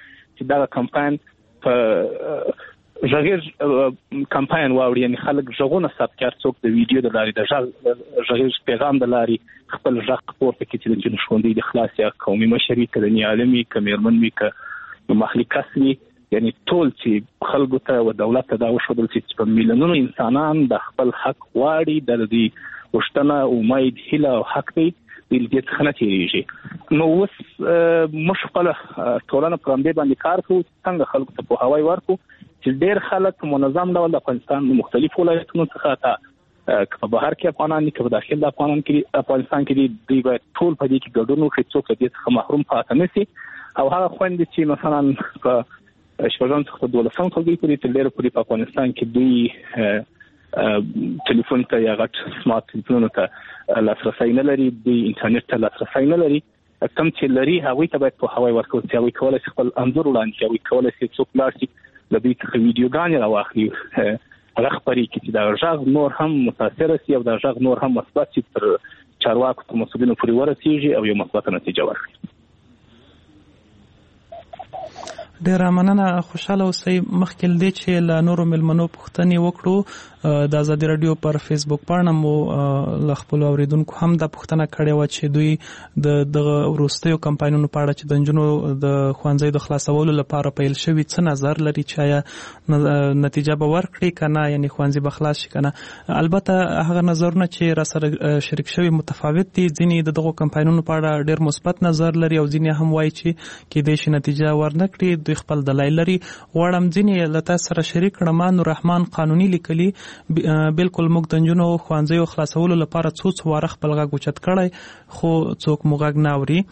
[SPEAKER 5] چې دا کمپاین په ژغیر کمپاین واوړي، یعنی خلک ژغونه ثبت کړي، څوک د ویډیو د لارې د ژغیر پیغام د لارې خپل ژغ پورته کړي چې د ښوونځي د خلاص یا قومي مشري کړي نه عالمي کمیرمن می ک محلي کسي، یعنی ټول چې خلکو ته او دولت ته دا وښودل چې په میلیونونو انسانان د خپل حق واړي، د دې وشتنه امید هیله او حق دی د دې څخه نه تیریږي. نو اوس موږ خپل ټولنه پر دې باندې کار کوو، څنګه خلکو ته په هوای ورکو چې ډېر خلک منظم ډول د افغانستان د مختلفو ولایتونو څخه ته په بهر کې افغانان دي، په داخل د افغانستان کې دي باید ټول په دې کې ګډون وکړي، څوک دې څخه محروم پاتې نشي. او هغه خويندې چې مثلا په شپږم څخه 12 ټولګي پورې تر ډېر پورې په افغانستان کې دوی ټلیفون ته یا غټ سمارټ ټلیفونونو ته لاسرسي نه لري، د انټرنیټ ته لاسرسي نه لري. کوم چې لري هغه ته باید په هوای ورکول شي، هغه کولای شي خپل انځور وړاندې کړي، هغه کولای شي څوک لاړ شي د دې څخه ویډیوګانې راوخلي، هغه خبرې چې دا ژغ نور هم متاثر شي او دا ژغ نور هم مثبت شي، تر چارواکو ته مسؤلینو پورې ورسیږي او یو مثبت نتیجه ورکړي.
[SPEAKER 4] ډیر مننه، خوشاله اوسئ. مخکې دې چې له نورو ملمنو پوښتنې وکړو، د ازادي رادیو پر فیسبوک پاڼه مو له خپل اوریدونکو هم د پوښتنه کړې و چې دوی د وروستیو کمپاینونو په اړه چې د نجونو د ښوونځیو د خلاصولو لپاره پیل شوي څه نظر لري، چې آیا نتیجه به ورکړي که نه، یعنی ښوونځي به خلاص شي که نه. البته هغه نظرونه چې را سره شریک شوي متفاوت دي، ځینې د دغو کمپاینونو په اړه ډیر مثبت نظر لري او ځینې هم وایي چې کېدای شي نتیجه ورنکړي، دوی خپل دلایل لري. غواړم ځینې له تاسو سره شریک کړم. نور رحمان قانوني لیکلي، بالکل موږ د نجونو ښوونځیو خلاصولو لپاره څو واره خپل غږ اوچت کړی، خو څوک مو غږ نه اوري.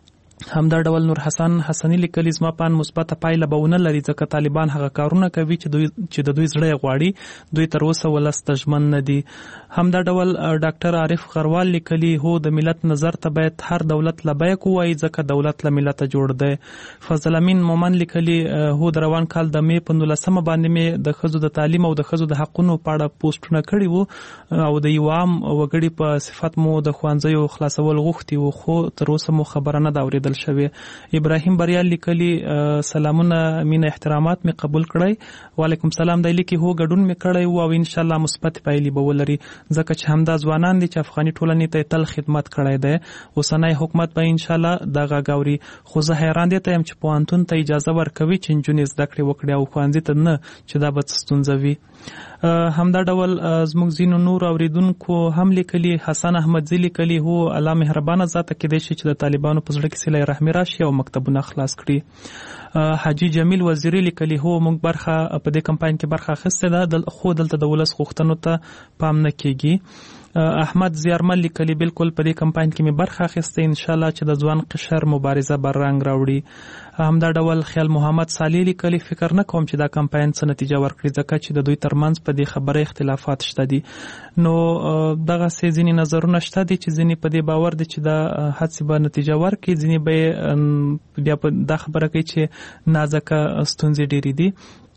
[SPEAKER 4] همدا ډول نور حسن حسنی لیکلی، زما پان مثبته پایله به ونه لري ځکه طالبان هغه کارونه کوي چې د دوی زړه غواړي، دوی تر اوسه ولست ژمن نه دي. همدا ډول ډاکټر عارف غروال لیکلی، هو د ملت نظر ته باید هر دولت لبیک وایي ځکه دولت له ملت جوړ دی. فضل امین مومن لیکلی، هو د روان کال د مې 15 باندې مې د ښځو د تعلیم او د ښځو د حقونو په اړه پوسټونه کړي وو او د یو عام وګړي په صفت مو د ښوونځیو خلاصول غوښتي وو، خو تر اوسه مو خبره نه ده اورېدل شوی. ابراهیم بریال لیکلی، سلامونه، مینه احترامات می قبول کړی. وعلیکم سلام. دی لیکي، هو ګډون می کړی وو او ان شاء الله مثبت پایلې به ولري ځکه چې همدا ځوانان دي چې افغاني ټولنې ته تل خدمت کړی دی. اوسنی حکومت به ان شاء الله دا غاوري، خو زه حیران دي ته يم چې پوهنتون ته اجازه ورکوي چې نجونې زده کړې وکړي او ښوونځي ته نه، چې دا به ستونزه وي. همدا ډول زموږ ځینو نور اوریدونکو هم لیکلي. حسن احمدزي لیکلي، هو الله مهربانه ذاته کېدای شي چې د طالبانو په زړه کې صله رحمي راشي او مکتبونه خلاص کړي. حاجی جمیل وزیری لیکلي، هو موږ برخه په دې کمپاین کې برخه اخیستې ده، خو دلته د ولس غوښتنو ته پام نه کیږي. احمد زیارمل لیکلي، بالکل په دې کمپاین کې مې برخه اخیسته، ان شاء الله چې د ځوان قشر مبارزه بر رنګ راوړي. همدا ډول خیال محمد صالح لیکلي، فکر نه کوم چې دا کمپاین څه نتیجه ورکړي ځکه چې د دوی ترمنځ په دې خبره اختلافات شته دي. نو دغه ځینې نظرونه شته دي چې ځینې په دې باور دي چې دا هڅې به نتیجه ورکړي، ځینې به بیا په دا خبره کوي چې نازکه ستونزې ډېرې دي.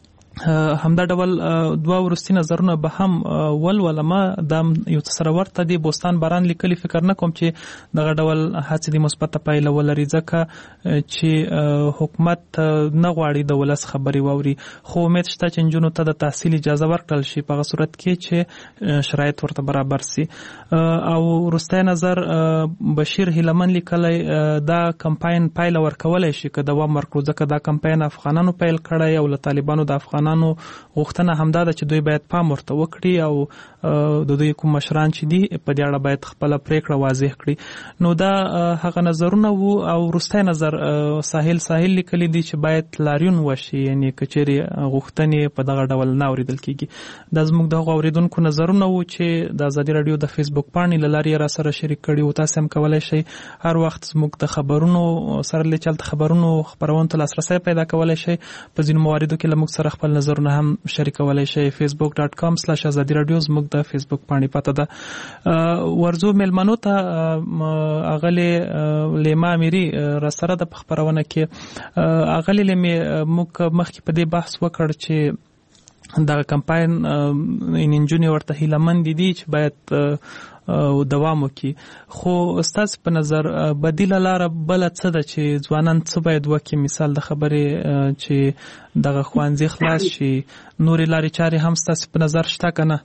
[SPEAKER 4] همدا ډول دوه ورستي نظرونه به هم ولولما دا یو څه سره ورته دي. بوستان باران لیکلي، فکر نه کوم چې دغه ډول هڅې د مثبته پایله ولري ځکه چې حکومت نه غواړي د ولس خبرې واوري، خو امید شته چې نجونو ته د تحصیل اجازه ورکړل شي په هغه صورت کې چې شرایط ورته برابر سي. او وروستی نظر بشیر هیلمن لیکلی، دا کمپاین پایله ورکولای شي که دوام ورکړو ځکه دا کمپاین افغانانو پیل کړی او له طالبانو د افغانانو غوښتنه همدا ده چې دوی باید پام ورته وکړي او د دوی کوم مشران چې دي په دې اړه باید خپل پریکړه واضح کړي. نو دا هغه نظرونه وو. او وروستی نظر ساحل لیکلی دي چې باید لاریون وشي، یعنی کچېرې غوښتنې په دغه ډول نه اورېدل کیږي. دا زموږ دغه اوریدونکو نظرونه وو چې د ازادي رادیو د فیسبوک پاڼې له لارې را سره شریک کړي وو. تاسو هم کولی شئ هر وخت زموږ د خبرونو سره له چلته خبرونو خبرونو ته لاسرسی پیدا کولی شئ. په ځینو مواردو کې له موږ سره خپل نظرونه هم شریکولی شئ. facebook.com/azadi radio زموږ د فیسبوک پاڼې پته ده. ورزو ملمنو ته اغلی لیما امیری را سره د خبرونه کې اغلی لیمه موږ مخکې په دې بحث وکړ چې دا کمپاین انجونی ورته هیلمن دي چې باید دوام وکړي. خو استاد په نظر بدیله لار بل څه ده چې ځوانان څه باید وکړي؟ مثال د خبرې چې دغه ښوونځي خلاص شي، نورې لارې چارې هم ستاسو په نظر شته که نه؟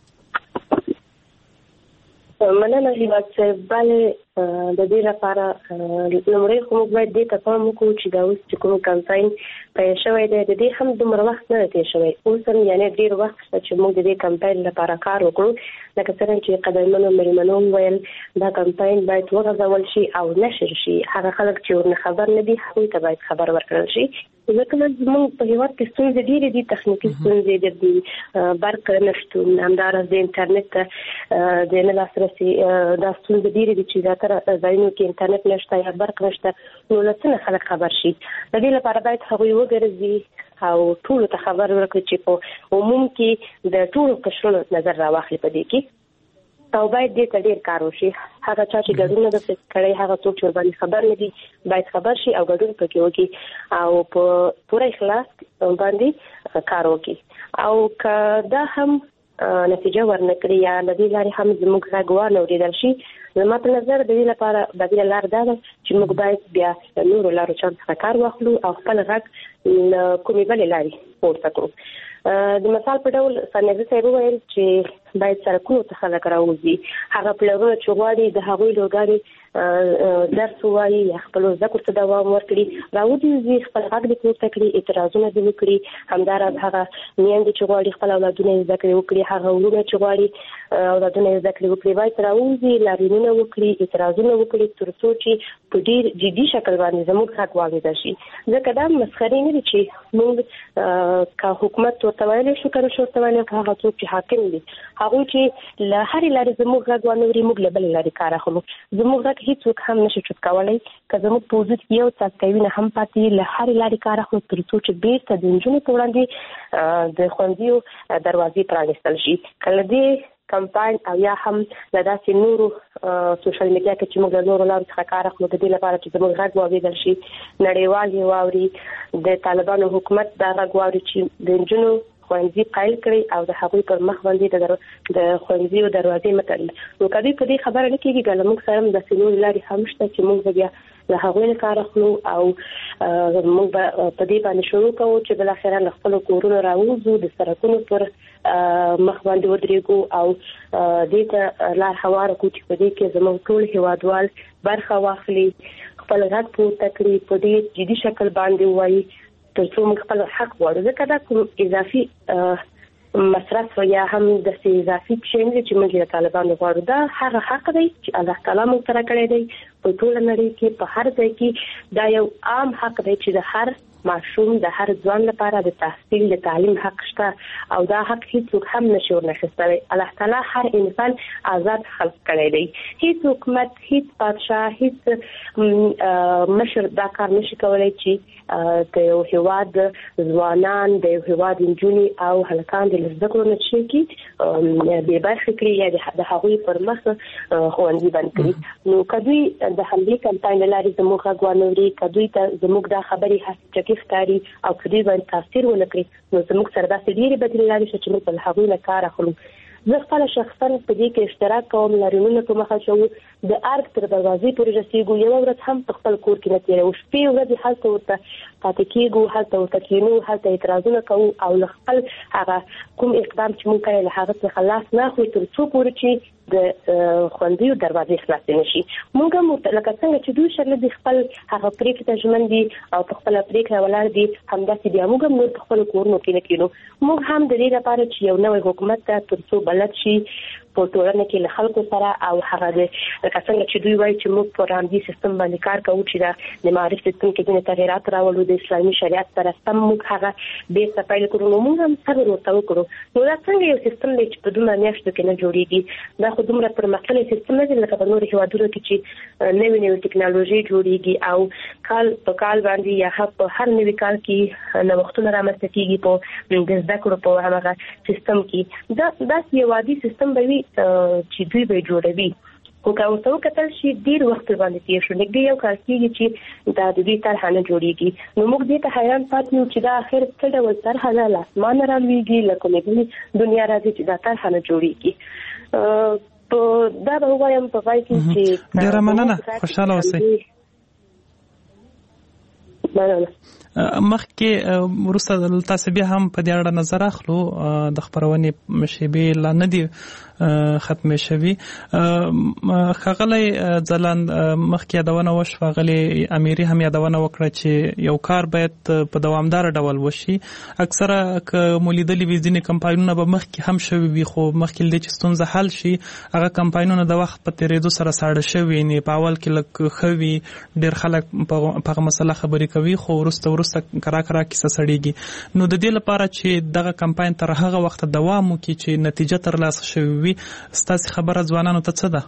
[SPEAKER 8] مننه هیواد صاحب. بلې د دې لپاره لومړی خو موږ باید دې ته پام وکړو چې دا اوس چې کوم کمپاین پیل شوی دی د دې هم دومره وخت نه تیر شوی. اوس هم یعنې ډېر وخت شته چې موږ د دې کمپاین لپاره کار وکړو. لکه څرنګه چې قدرمنو مېلمنو وویل دا کمپاین باید وغځول شي او نشر شي. هغه خلک چې ورنه خبر نه دي هغوی ته باید خبر ورکړل شي. ځکه زموږ په هیواد کې ستونزې ډېرې دي، تخنیکي ستونزې د برق نشتون، همداراز د انټرنیټ د نه لاسرسي دا ستونزې ډېرې دي چې زیاتره ځایونو کې انټرنیټ نشته یا برق نشته. نو له څه نه خلک خبر شي؟ د دې لپاره باید هغوی وګرځي او ټولو ته خبر ورکړي چې په عموم کې د ټولو قشرونو نظر راواخلي په دې کې، او باید دې ته ډېر کار وشي. هغه چا چې ګډون نه دی کړی، هغه څوک چې ورباندې خبر نه دي باید خبر شي او ګډون پکې وکړي او په پوره اخلاص باندې کار وکړي. او که دا هم نتیجه ورنکړي یا د دې لارې هم زموږ غږ واورېدل شي، زما په نظر د دې لپاره بدیله لار دا ده چې موږ باید بیا نورو لارو چارو څخه کار واخلو او خپل غږ کومې بلې لارې پورته کړو. د مثال په ډول سرنزي صاحب وویل چې باید سړکونو ته خلک راوځي. هغه پلرونه چې غواړي د هغوی لورګانې درس ووایي یا خپلو زده کړو ته دوام ورکړي، راودې خپل غږ دې پورته کړي، اعتراضونه دې وکړي. همداراز هغه میندې چې غواړي خپل اولادونه یې زده کړې وکړي، هغه ورونه چې غواړي اولادونه یې زده کړې وکړي، باید راوځي، لاریونونه وکړي، اعتراضونه وکړي، تر څو چې په ډېر جدي شکل باندې زموږ غږ واورېدل شي. ځکه دا مسخرې نه دي چې موږ که حکومت ورته ویلی شو که نشو ورته ویلی، که هغه څوک چې حاکم دي هغوی چې له هرې لارې زموږ غږ وانوري، موږ له بلې لارې کار اخلو. زموږ غږ هیڅوک هم نشي چوپ کولی. که زموږ په وجود کې یو څاڅکی وینه هم پاتې، له هرې لارې کار اخلو تر څو چې بېرته د نجونو په وړاندې د ښوونځیو دروازې پرانیستل شي. که له دې کمپاین او یا هم له داسې نورو سوشل میډیا کې چې موږ له نورو لارو څخه کار اخلو، د دې لپاره چې زموږ غږ واورېدل شي، نړیوال یې واوري، د طالبانو حکومت دا غږ واوري چې د نجونو ښوونځي قایل کړي او د هغوی پر مخ باندې د ښوونځیو دروازې متړي. نو که دوی په دې خبره نه کېږي، که له موږ سره هم داسې نورې لارې هم شته چې موږ به بیا له هغوی نه کار اخلو او موږ به په دې باندې شروع کوو چې بالاخره له خپلو کورونو راووځو، د سړکونو پر مخ باندې ودرېږو او دې ته لار هواره کړو چې په دې کې زموږ ټول هیوادوال برخه واخلي، خپل غږ پورته کړي، په دې جدي شکل باندې ووایي تر څو موږ خپل حق غواړو. ځکه دا کوم اضافي مصرف یا هم د اضافي شی نه چې موږ له طالبانو غواړو، دا هغه حق دی چې الله تعالی موږ سره کړی دی. په ټول نړۍ کې په هر ځای کې دا یو عام حق دی چې د هر ماشوم د هر ځوان لپاره د تحصیل د تعلیم حق شته او دا حق هیڅوک هم نشي ورنخستلی. الله تعالی هر انسان آزاد خلق کړی دی. هیڅ حکومت، هیڅ پادشاه، هیڅ مشر دا کار نشي کولی چې د یو هیواد ځوانان، د یو هیواد نجونې او هلکان د زده کړو نه شي بې برخې کړي یا د هغوی پر مخ ښوونځي بند کړي. نو که دوی د همدې کمپاین له لارې زموږ غږ وانوري، که دوی ته زموږ دا خبرې حقیقي ښکاري او که دوی باندې تاثیر ونه کړي، نو زموږ سره داسې ډېرې بدلې لارې شته چې موږ په هغوی نه کار اخلو. زه خپله شخصا په دې کې اشتراک کوم، لاریونونه په مخه شوو، د ارګ تر دروازې پورې رسېږو، یوه ورځ هم په خپل کور کې نه تېروو، شپې ورځې هلته ورته پاتې کېږو، هلته ورته کېنو، هلته اعتراضونه کوو او له خپل هغه کوم اقدام چې موږ کړی له هغه څخه لاس نه اخلو تر څو پورې چې د ښوونځیو دروازې خلاصې نه شي. موږ هم لکه څنګه چې دوی شرله دي خپل هغه پرېکړې ته ژمن دي او په خپله پرېکړه ولاړ دي، همداسې بیا موږ هم نور په خپلو کورونو کې نه کېنو. موږ هم د دې لپاره چې یو نوی حکومت ته تر څو بلد شي په ټولنه کې له خلکو سره او هغه لکه څنګه چې دوی وایي چې موږ په رامدي سیستم باندې کار کوو چې دا د معارف سیستم کې ځینې تغیرات راولو، د اسلامي شریعت سره سم موږ هغه بېرته پیل کړو. نو موږ هم صبر ورته وکړو. نو دا څنګه یو سیستم دی چې په دومره میاشتو کې نه جوړېږي؟ دا خو دومره پرمختللی سیستم نه دی لکه په نورو هېوادونو کې چې نوې نوې ټکنالوژي جوړېږي او کال په کال باندې یا په هر نوي کال کې نوښتونه رامنځته کېږي په د زده کړو په همغه سیستم کې. داسې یو عادي سیستم به وي چې دوی به جوړوي. خو که ورته وکتل شي ډېر وخت باندې تېر شو، نږدې یو کال کېږي چې دا د دوی طرحه نه جوړېږي. نو موږ دې ته حیران پاتې یو چې دا آخر څه ډول طرحه ده، له اسمانه رالوېږي، له کومې دنیا راځي چې دا طرحه نه جوړېږي. دا به وایم په پای کې چې
[SPEAKER 4] ډېره مننه، خوشحاله اوسئ. مخکې وروسته تاسو بیا هم په دې اړه نظر اخلو. د خپرونې شیبې لا نه دي ختمې شوي. ښاغلی ځلاند مخکې یادونه وشوه، ښاغلی امیري هم یادونه وکړه چې یو کار باید په دوامداره ډول وشي. اکثره که مو لیدلي وي ځینې کمپاینونه به مخکې هم شوي وي، خو مخکې له دې چې ستونزه حل شي هغه کمپاینونه د وخت په تېرېدو سره ساړه شوي. په اول کې لږ ښه وي، ډېر خلک په هغه مسله خبرې کوي، خو وروسته کرا کیسه سړېږي. نو د دې لپاره چې دغه کمپاین تر هغه وخته دوام وکړي چې نتیجه ترلاسه شوې وي، ستاسې خبره ځوانانو ته څه ده؟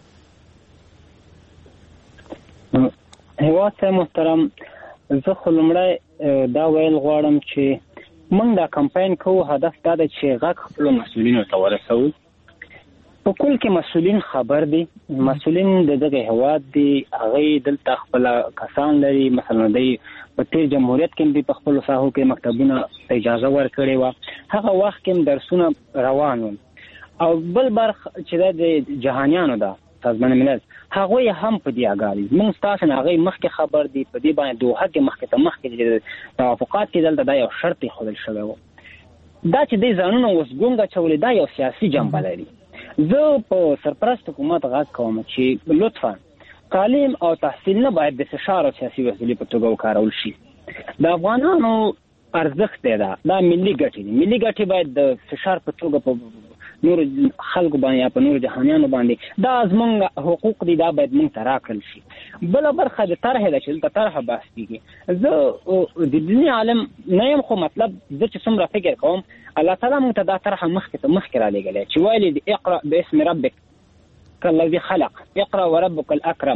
[SPEAKER 7] هیواد صاحب محترم، زه خو لومړی دا ویل غواړم چې موږ دا کمپاین کوو، هدف دا ده چې غږ خپلو مسؤلینو ته ورسوو. په کل کې مسؤلین خبر دي، مسؤلین د دغه هیواد دي، هغوی دلته خپل کسان لري. مثلا دی په تیر جمهوریت کې په خپلو ساحو کې مکتبونه اجازه ورکړې وه، هغه وخت کې درسونه روان وو. او بل برخه چې د جهانیانو ده سازمان ملل، هغوی هم په دې اګاه دي. موږ ستاسو نه هغوی مخکې خبر دي. په دې باندې دوحه کې مخکې توافقات کې دلته دا یو شرط ایښودل شوی و. دا چې دې ځانونه اوس ګونګ اچولي، دا یو سیاسي جنبه لري. زه په سرپرست حکومت غږ کوم چې لطفا تعلیم او تحصیل نه باید د فشار او سیاسي وسیلې په توګه وکارول شي. د افغانانو ارزښت دی، دا ملي ګټې دي. ملي ګټې باید د فشار په توګه په نور خلکو باندې یا په نور جهانیانو باندې دا زموږ حقوق دي، دا باید موږ ته راکړل شي. بله برخه د طرحې ده چې دلته طرحه بحث کېږي. زه د دیني عالم نه یم، خو مطلب زه چې څومره فکر کوم الله تعالی موږ ته دا طرحه مخکې رالیږلی چې ویلي دي اقرأ باسم ربک کالذي خلق اقرأ وربک الاکرم.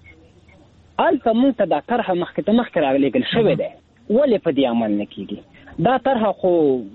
[SPEAKER 7] هلته موږ ته دا طرحه مخکې رالیږل شوې ده. ولې په دې عمل نه کېږي؟ دا طرحه خو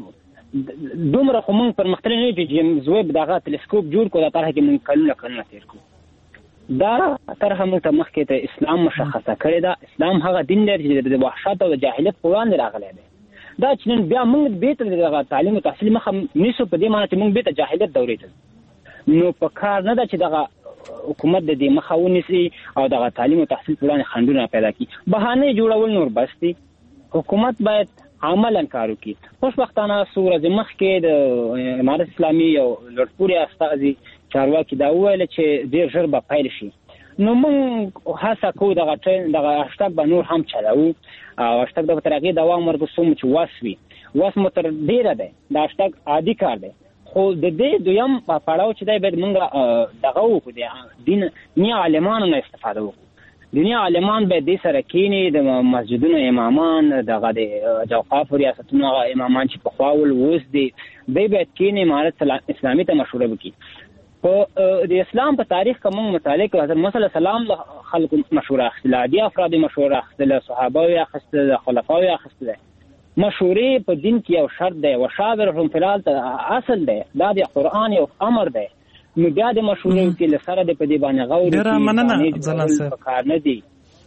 [SPEAKER 7] دومره خو موږ پرمختللی نه یو چې جیمز ویب دغه تلسکوپ جوړ کړو، دا طرحه کې موږ کلونه تېر کړو. دا طرحه موږ ته مخکې ته اسلام مشخصه کړې ده. اسلام هغه دین دی چې د وحشت او د جاهلیت په وړاندې راغلی دی. دا چې نن بیا موږ بېرته دغه تعلیم او تحصیل مخه نیسو، په دې معنی چې موږ بېرته جاهلیت دورې ته نو په کار نه ده چې دغه حکومت د دې مخه ونیسي او دغه تعلیم او تحصیل په وړاندې خنډونه پیدا کړي. بهانې جوړول نور بس دي. حکومت باید عملا کار وکړي. خوشبختانه څو ورځې مخکې د امارت اسلامي یو لوړپوړي استازي چارواکي دا وویل چې ډېر ژر به پیل شي. نو موږ هڅه کوو دغه هشتګ به نور هم چلاوو او هشتګ به تر هغې دوام ورکړو چې وس وي. وس مو تر ډېره دی، دا هشتګ عادي کار دی. خو د دې دویم پړاو چې دی باید موږ دغه وکړو، د دیني عالمانو نه استفاده وکړو. دیني عالمان باید دې سره کینی، د مسجدونو امامان، دغه د اوقافو ریاستونو هغه امامان چې پخوا ول اوس دي، دوی باید کینی امارت اسلامي ته مشوره وکړي. په د اسلام په تاریخ کې موږ مطالعه کوو، حضرت موسی علیه السلام له خلکو مشوره اخیستله، عادي افرادو مشوره اخیستله، صحابه یې اخیستله، خلفاو یې اخیستله. مشورې په دین کې یو شرط دی، وشاورهم فی الامر اصل دی، دا د قرآن یو امر دی. نو بیا د مشورې کې له سره د په دې باندې غور
[SPEAKER 4] ډېره مننه ځلاند صاحب.
[SPEAKER 7] کار نه دی.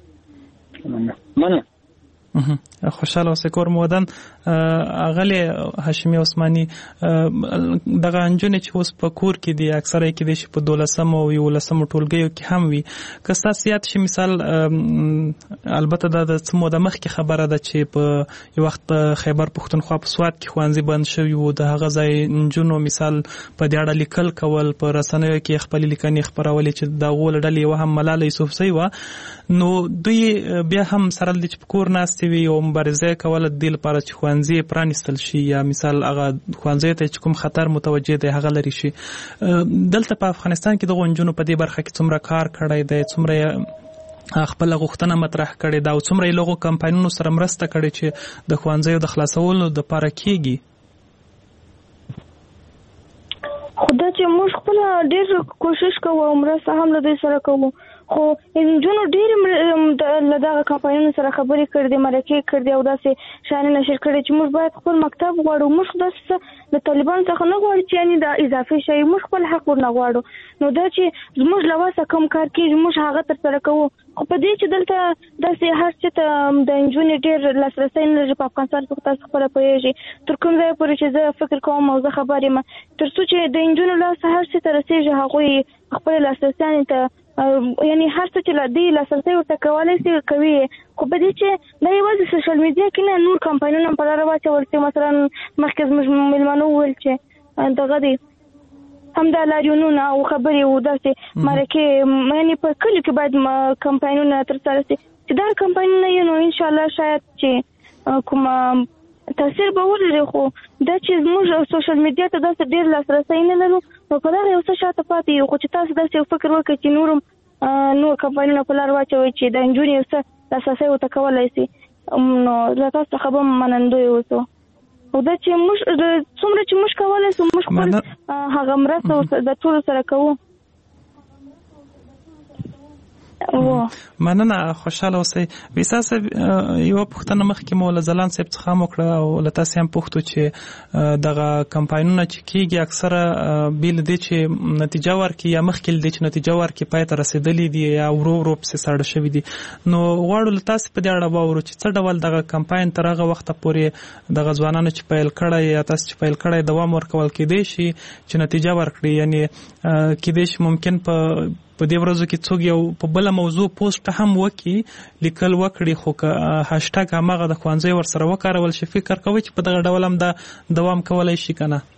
[SPEAKER 7] مننه.
[SPEAKER 4] خوشاله اوسئ. کور مودن اغلی هاشمي عثماني، دغه نجونې چې اوس په کور کې دي اکثره کې دي چې په 12 او 11 ټولګیو کې هم وي. که ستاسو یاد شي مثال، البته دا د څه موده مخکې خبره ده چې په یو وخت په خیبر پښتونخوا په سوات کې ښوونځي بند شوي وو. د هغه ځای نجونو مثال په دې اړه لیکل کول، په رسنیو کې خپلې لیکنې خپرولې چې د هغو له ډلې یوه هم ملاله یوسفزۍ وه. نو دوی بیا هم سره چې په کور ناستې وي او مبارزه کوله د دې لپاره چې ښوونځي پرانیستل شي، یا مثال هغه ښوونځي ته چې کوم خطر متوجه دی هغه لري شي. دلته په افغانستان کې دغو نجونو په دې برخه کې څومره کار کړی دی، څومره خپل غوښتنه مطرح کړې ده او څومره یې لغو کمپاینونو سره مرسته کړې چې د ښوونځیو د خلاصولو دپاره کېږي؟
[SPEAKER 9] خو دا چې موږ خپله ډېر کوشش کوو او مرسته هم له دوی سره کوو، خو نجونو ډېرې له دغه کمپاینونو سره خبرې کړې دي، مرکې کړې دي او داسې شیانې نشر کړي چې موږ باید خپل مکتب غواړو. موږ داسې د طالبانو څخه نه غواړو چې یعنې دا اضافي شی، موږ خپل حق ورنه غواړو. نو دا چې زموږ له وسه کوم کار کېږي موږ هغه ترسره کوو. خو په دې چې دلته داسې هر څه ته د نجونې ډېر لاسرسی نه لري په افغانستان کې، تاسو خپله پوهېږئ تر کوم ځایه پورې چې زه فکر کوم او زه خبر یم، تر څو چې د نجونو لاسه هر څه ته رسېږي هغوی خپل لاسرسي ته یعنی هر څه چې لدی لاسرسي ورته کولای شي کوي. خو په دې چې د یوازې سوشل میډیا کې نه نور کمپاینونه په لار واچول چې مثلا مخکې زموږ ملمنو ویل چې دغه دی همدا لاریونونه او خبرې او داسې مرکه یعنی په کلیو کې باید کمپاینونه ترسره شي چې دا کمپاینونه یې نو ان شاء الله شاید چې کوم تاثیر به ولري. خو دا چې زموږ سوشل میډیا ته داسې ډېر لاسرسی نه لرو نو په دغه یو څه شاته پاتې یو. خو چې تاسو داسې فکر وکړئ چې نور کمپاینونه په لار واچوي چې د نجونې یو څه لاسرسی ورته کولی شي نو له تاسو څخه به منندوی اوسو. او دا چې موږ څومره چې موږ کولی شو موږ خپل هغه مرسته د ټولو سره کوو.
[SPEAKER 4] مننه خوشاله اوسئ. ویسا صاحب یو پوښتنه مخکې مو له ځلان صاحب څخه هم وکړه او له تاسې هم پوښتو چې دغه کمپاینونه چې کېږي اکثره بې له دې چې نتیجه ورکړي یا مخکې له دې چې نتیجه ورکړي پای ته رسېدلي دي یا ورو ورو پسې ساړه شوي دي نو غواړو له تاسې په دې اړه واورو چې څه ډول دغه کمپاین تر هغه وخته پورې دغه ځوانانو چې پیل کړی یا تاسو چې پیل کړی دوام ورکول کېدی شي چې نتیجه ورکړي. یعنې کېدی شي ممکن په دې ورځو کې څوک یو په بله موضوع پوسټ هم وکړي لیکل وکړي خو که هاشټاګ هماغه د ښوونځي ورسره وکارول شي فکر کوئ چې په دغه ډول هم دا دوام کولی شي که نه؟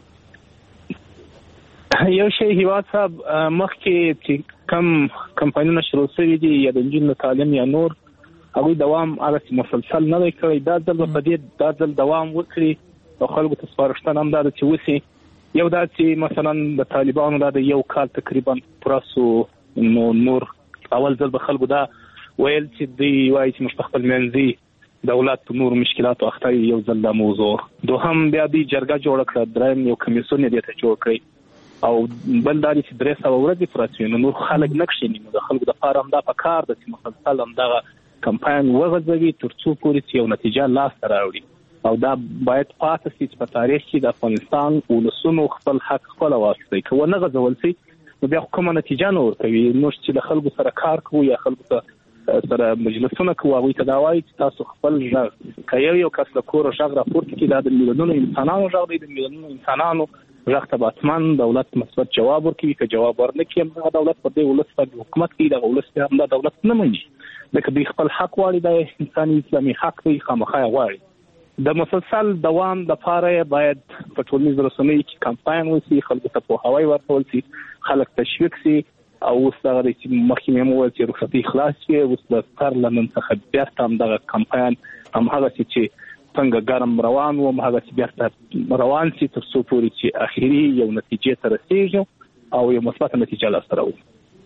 [SPEAKER 5] یو شی هیواد صاحب مخکې چې کم کمپاینونه شروع شوي دي یا د نجونو تعلیم یا نور هغوی دوام هغسې مسلسل نه دی کړی. دا ځل به په دې دا ځل دوام وکړي او خلکو ته سپارښتنه هم دا ده چې وسي یو دا چې مثلا د طالبانو دا د یو کال تقریبا پوره سو نو نور اول ځل به خلکو دا ویل چې دوی وایي چې موږ په خپل منځي دولت په نورو مشکلاتو اخته یو ځل دا موضوع. دوهم بیا دوی جرګه جوړه کړه، دریم یو کمیسیون یې دې ته جوړ کړی او بل دا چې 300 ورځې پوره شوې نو نور خلک نه کښېني. نو د خلکو دپاره همدا پکار ده چې مسلسل همدغه کمپاین وغځوي تر څو پورې چې یو نتیجه لاسته راوړي او دا باید پاتې شي چې په تاریخ کې د افغانستان ولسونو خپل حق خپله واخیستی. که ونه غځول شي نو بیا خو کومه نتیجه نه ورکوي. موږ چې د خلکو سره کار کوو یا خلکو سره مجلسونه کوو هغوی ته دا وایي چې تاسو خپل غږ که یو کس له کوره غږ راپورته کړي دا د میلیونونو انسانانو غږ دی. د میلیونونو انسانانو غږ ته به حتما دولت مثبت جواب ورکوي. که جواب ورنه کړي همدغه دولت پر دې ولس باندې حکومت کوي دغه ولس بیا همدا دولت نه مني. لکه دوی خپل حق غواړي دا انساني اسلامي حق دی خامخا یې غواړي. د مسلسل دوام لپاره باید په ټولنیزو رسنیو کې کمپاین وشي، خلکو ته پوهاوی ورکول شي، خلک تشویق شي او اوس دغه چې مخکې مې وویل چې رخصتي خلاص شوې اوس د سر له نن څخه بیرته همدغه کمپاین همهغسې چې څنګه ګرم روان و همهغسې بیرته روان شي تر څو پورې چې اخري یو نتیجې ته رسېږي او یو مثبته نتیجه لاسته راوړي.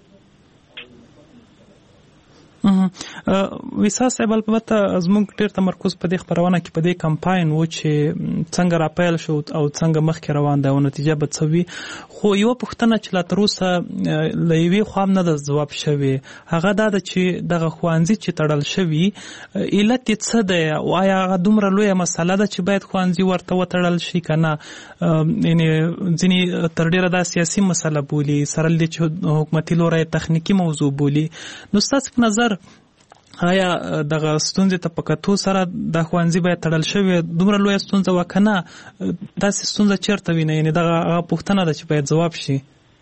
[SPEAKER 4] ویسا صاحب البته زموږ ډېر تمرکز په دې خپرونه کې په دې کمپاین و چې څنګه راپیل شو او څنګه مخکې روان دی او نتیجه به څه وي. خو یوه پوښتنه چې لا تر اوسه له یوې خوا هم نه ده ځواب شوې هغه دا ده چې دغه ښوونځي چې تړل شوي علت یې څه دی او آیا هغه دومره لویه مسله ده چې باید ښوونځي ورته وتړل شي که نه؟ یعنې ځینې تر ډېره دا سیاسي مسله بولي سره له دې چې حکومتي لوری تخنیکي موضوع بولي. نو ستاسو په نظر آیا دغه ستونزې ته په کتو سره د ښوونځي باید تړل شوی دومره لویه ستونزه وه که نه؟ تاسې ستونزه چېرته وینئ؟ یعنې دغه پوښتنه ده چې باید ځواب شي.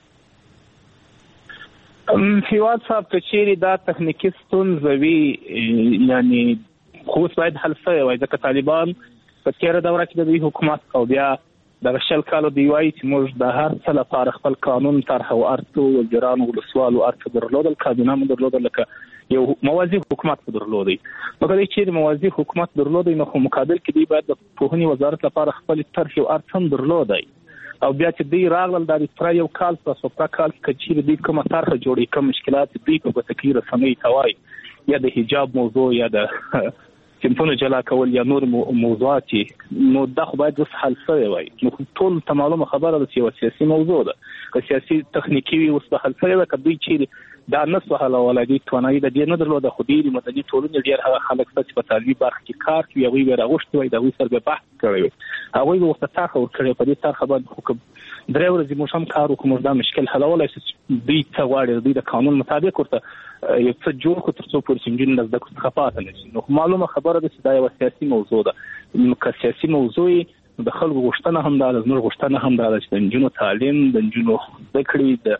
[SPEAKER 5] هیواد صاحب که چیرې دا تخنیکي ستونزه وي یعنې خو اوس باید حل شوی وای ځکه طالبان په تېره دوره کې د دوی حکومت او بیا دغه 20 کالو دوی وایي چې موږ د هر څه لپاره خپل قانون طرح او ارڅو وزیرانو ولسوالو ارڅ درلودل کابینه مو درلودل لکه یو موازی حکومت درلودي. نو که چې موازی حکومت درلودي نو خو مقابل کې دوی باید د پوهنې وزارت لپاره خپل طرح او ارڅ هم درلودي او بیا چې دوی راغلل د پرې یو کال په کال کې چې دوی کومه طرح جوړي کوم مشکلات دوی په بتکیر رسنۍ توای یا د حجاب موضوع یا د صنفونو جلا کول یا نور موضوعات نو دا خو باید اوس حل شوی وای. نو ټول ته معلومه خبره ده چې یو سیاسي موضوع ده که سیاسي تخنیکي وي اوس به حل شوی ده. که دوی چیرې دا نه سو حلولی دوی توانایي د دې نه درلوده خو ډېرې مدني ټولنې ډېر هغه خلک شته چې په تعلیمي برخه کې کار کوي هغوی به یې راغوښتي وای د هغوی سره به بحث کړی وي هغوی به ورته طرحه ورکړې په دې طرحه باندې خو که 3 ورځې موږ هم کار وکړو موږ دا مشکل حلولی شو چې دوی څه غواړي دوی د قانون مطابق ورته یو څه جوړ کړو تر څو پورې چې نجونې له زده کړو څخه پاتې نه شي. نو معلومه خبره ده چې دا یوه سیاسي موضوع ده. نو که سیاسي موضوع د خلکو غوښتنه هم دا ده زموږ غوښتنه هم دا ده چې د نجونو تعلیم د نجونو زده کړې د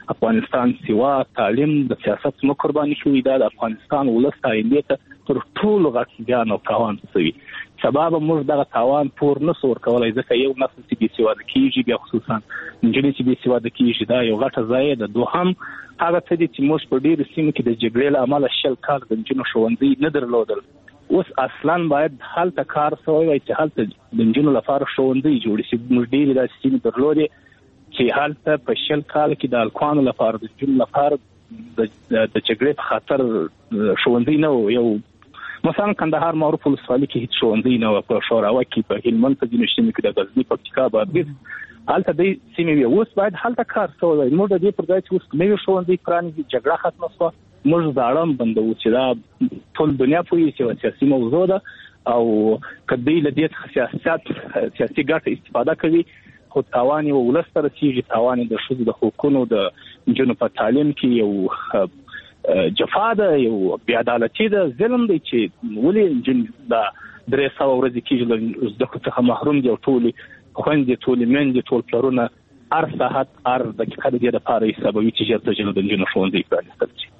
[SPEAKER 5] افغانستان سیوا تعلیم د سیاست نو قرباني شوی دا د افغانستان ولس تایید ته تر ټولو غټ زیان او تاوان شوی. سبب موږ دغه تاوان پور نه سور کولای ځکه یو نسل چې بي سواده کیږي بیا خصوصا نجونې چې بي سواده کیږي دا یو غټه ضایع ده. دوهم هغه څه دي چې موږ په ډېرو سیمو کې د جګړې له امله 100 کال د نجونو ښوونځي نه درلودل. اوس اصلا باید هلته کار شوی وای چې هلته د نجونو لپاره ښوونځي جوړ شي. موږ ډېرې داسې سیمې درلودې چې هلته په 100 کال کې د الکوانو لپاره د نجونو لپاره د جګړې په خاطر ښوونځي نه و. یو مثلا کندهار معروف ولسوالۍ کې هیڅ ښوونځی نه و، په شوراوه کې په هلمند په ځینو سیمو کې د غزني پکتیکا بادغیس هلته د سیمې وي. اوس باید هلته کار شوی وای. موږ د دې پر ځای چې اوس نوي ښوونځي پرانیزي جګړه ختمه شوه موږ زاړه بندوو چې دا ټول دنیا پوهېږي چې سیاسي موضوع ده او که دوی له دې څخه سیاسي ګټه استفاده کوي خو تاوان یې ولس ته رسېږي. تاوان یې د ښځو د حقونو د نجونو په تعلیم کې یو جفا ده، یو بې عدالتي ده، ظلم دی چې ولې نجونې دا 300 ورځې کېږي له زده کړو څخه محروم دي او ټولې خویندې ټولې میندې ټول پلرونه هر ساعت هر دقیقه د دې لپاره حسابوي چې ژر تر ژره د نجونو ښوونځي پرانیستل شي.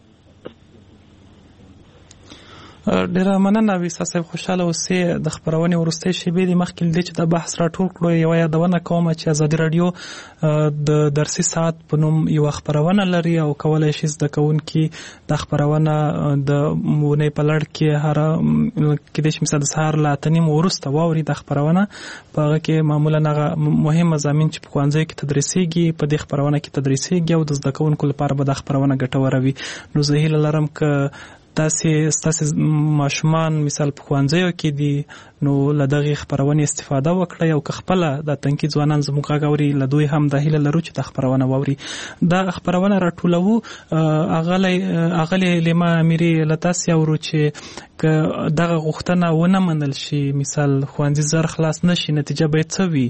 [SPEAKER 4] ډیره مننه ویسا صاحب، خوشاله اوسئ. د خبرونې وروستۍ شېبې د مخکې لدې چې د بحث راټول کړو یو یادونه کوم چې ازادي رادیو د درسي ساعت په نوم یو خبرونه لري او کولای شي زده کوونکي د خبرونه د مونې په لړ کې هر کې د مثال د سهار لا تنیم ورسته واوري د خبرونه په هغه کې معمولا هغه مهم مضامین چې په ښوونځي کې تدریسيږي په دې خبرونه کې تدریسيږي او د زده کوونکو لپاره به د خبرونه ګټوره وي. نو زه هیله لرم ک تاسو ماشومان مثال په ښوونځیو کې دي نو له دغه خبرونې استفاده وکړئ او که خپل د تنکي ځوانان زموږ غاوري له دوی هم د هیله لرو چې د خبرونه ووري. دا خبرونه راټولو اغلی لما اميري لتاس یورو چې که دغه غوښتنه ونه منل شي مثال ښوونځي زر خلاص نشي نتیجه به څه وي؟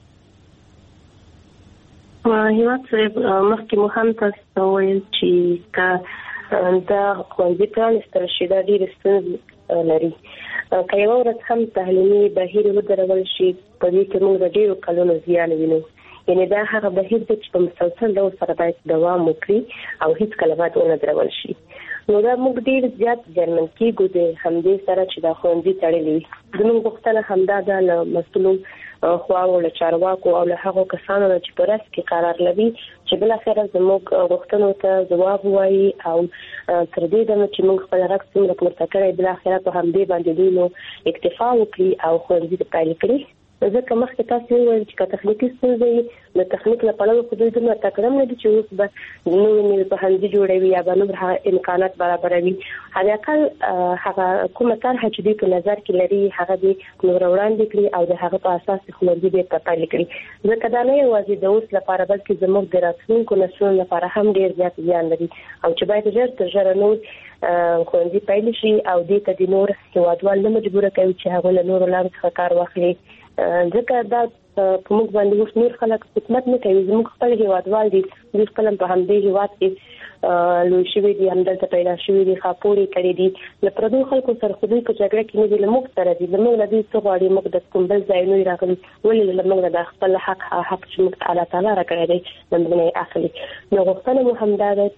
[SPEAKER 8] هیواد صاحب مخکې مو هم تاسو ویل چې که دا ښوونځي پرانیستل شي دا ډېرې ستونزې لري. که یوه ورځ هم تعلیمي بهیر ودرول شي په دې کې موږ د ډېرو کلونو زیان وینو. یعنې دا هغه بهیر دی چې په مسلسل ډول سره باید دوام وکړي او هیڅکله باید ونه درول شي. نو دا موږ ډېر زیات زیانمن کېږو د همدې سره چې دا ښوونځي تړلي وي. زموږ غوښتنه همدا ده له مسؤلو خواو له چارواکو او له هغو کسانو چې په رأس کې قرار لري چې بالاخره زموږ غوښتنو ته ځواب وایي او تر دې دمه چې موږ خپل غږ څومره پورته کړی بالاخره په همدې باندې دوی نو اکتفا وکړي او ښوونځي ته پیل کړي. ځکه مخکې تاسو وویل چې که تخنیکي ستونزې د تخنیک له پلوه خو دوی دومره تکړه نه دي چې اوس به نوې پوهنځي جوړوي یا به نور امکانات برابروي. حداقل هغه کومه طرحه چې دوی په نظر کې لري هغه دې نور وړاندې کړي او د هغه په اساس ښوونځي بېرته پیل کړي. ځکه دا نه یوازې د اوس لپاره بلکې زموږ د راتلونکو نسلونو لپاره هم ډېر زیات زیان لري او چې باید ژر تر ژره نور ښوونځي پیل شي او دې ته د نور هېوادوال نه مجبوره کوي چې هغوی له نورو لارو څخه کار واخلي. ځکه دا په موږ باندې اوس نور خلک حکومت نه کوي. زموږ خپل هېوادوال دي، دوی خپل په همدې هېواد کې لوی شوي دي، همدلته پیدا شوي دي، خاپوړې کړي دي. له پردو خلکو سره خو دوی په جګړه کې نه دي، له موږ سره دي. زموږ له دوی څه غواړي؟ موږ د کوم بل ځای نه راغلي، ولې له موږ د خپل حق چې موږ ته الله تعالی راکړی دی له موږ نه اخلي. نو غوښتنه مو همدا ده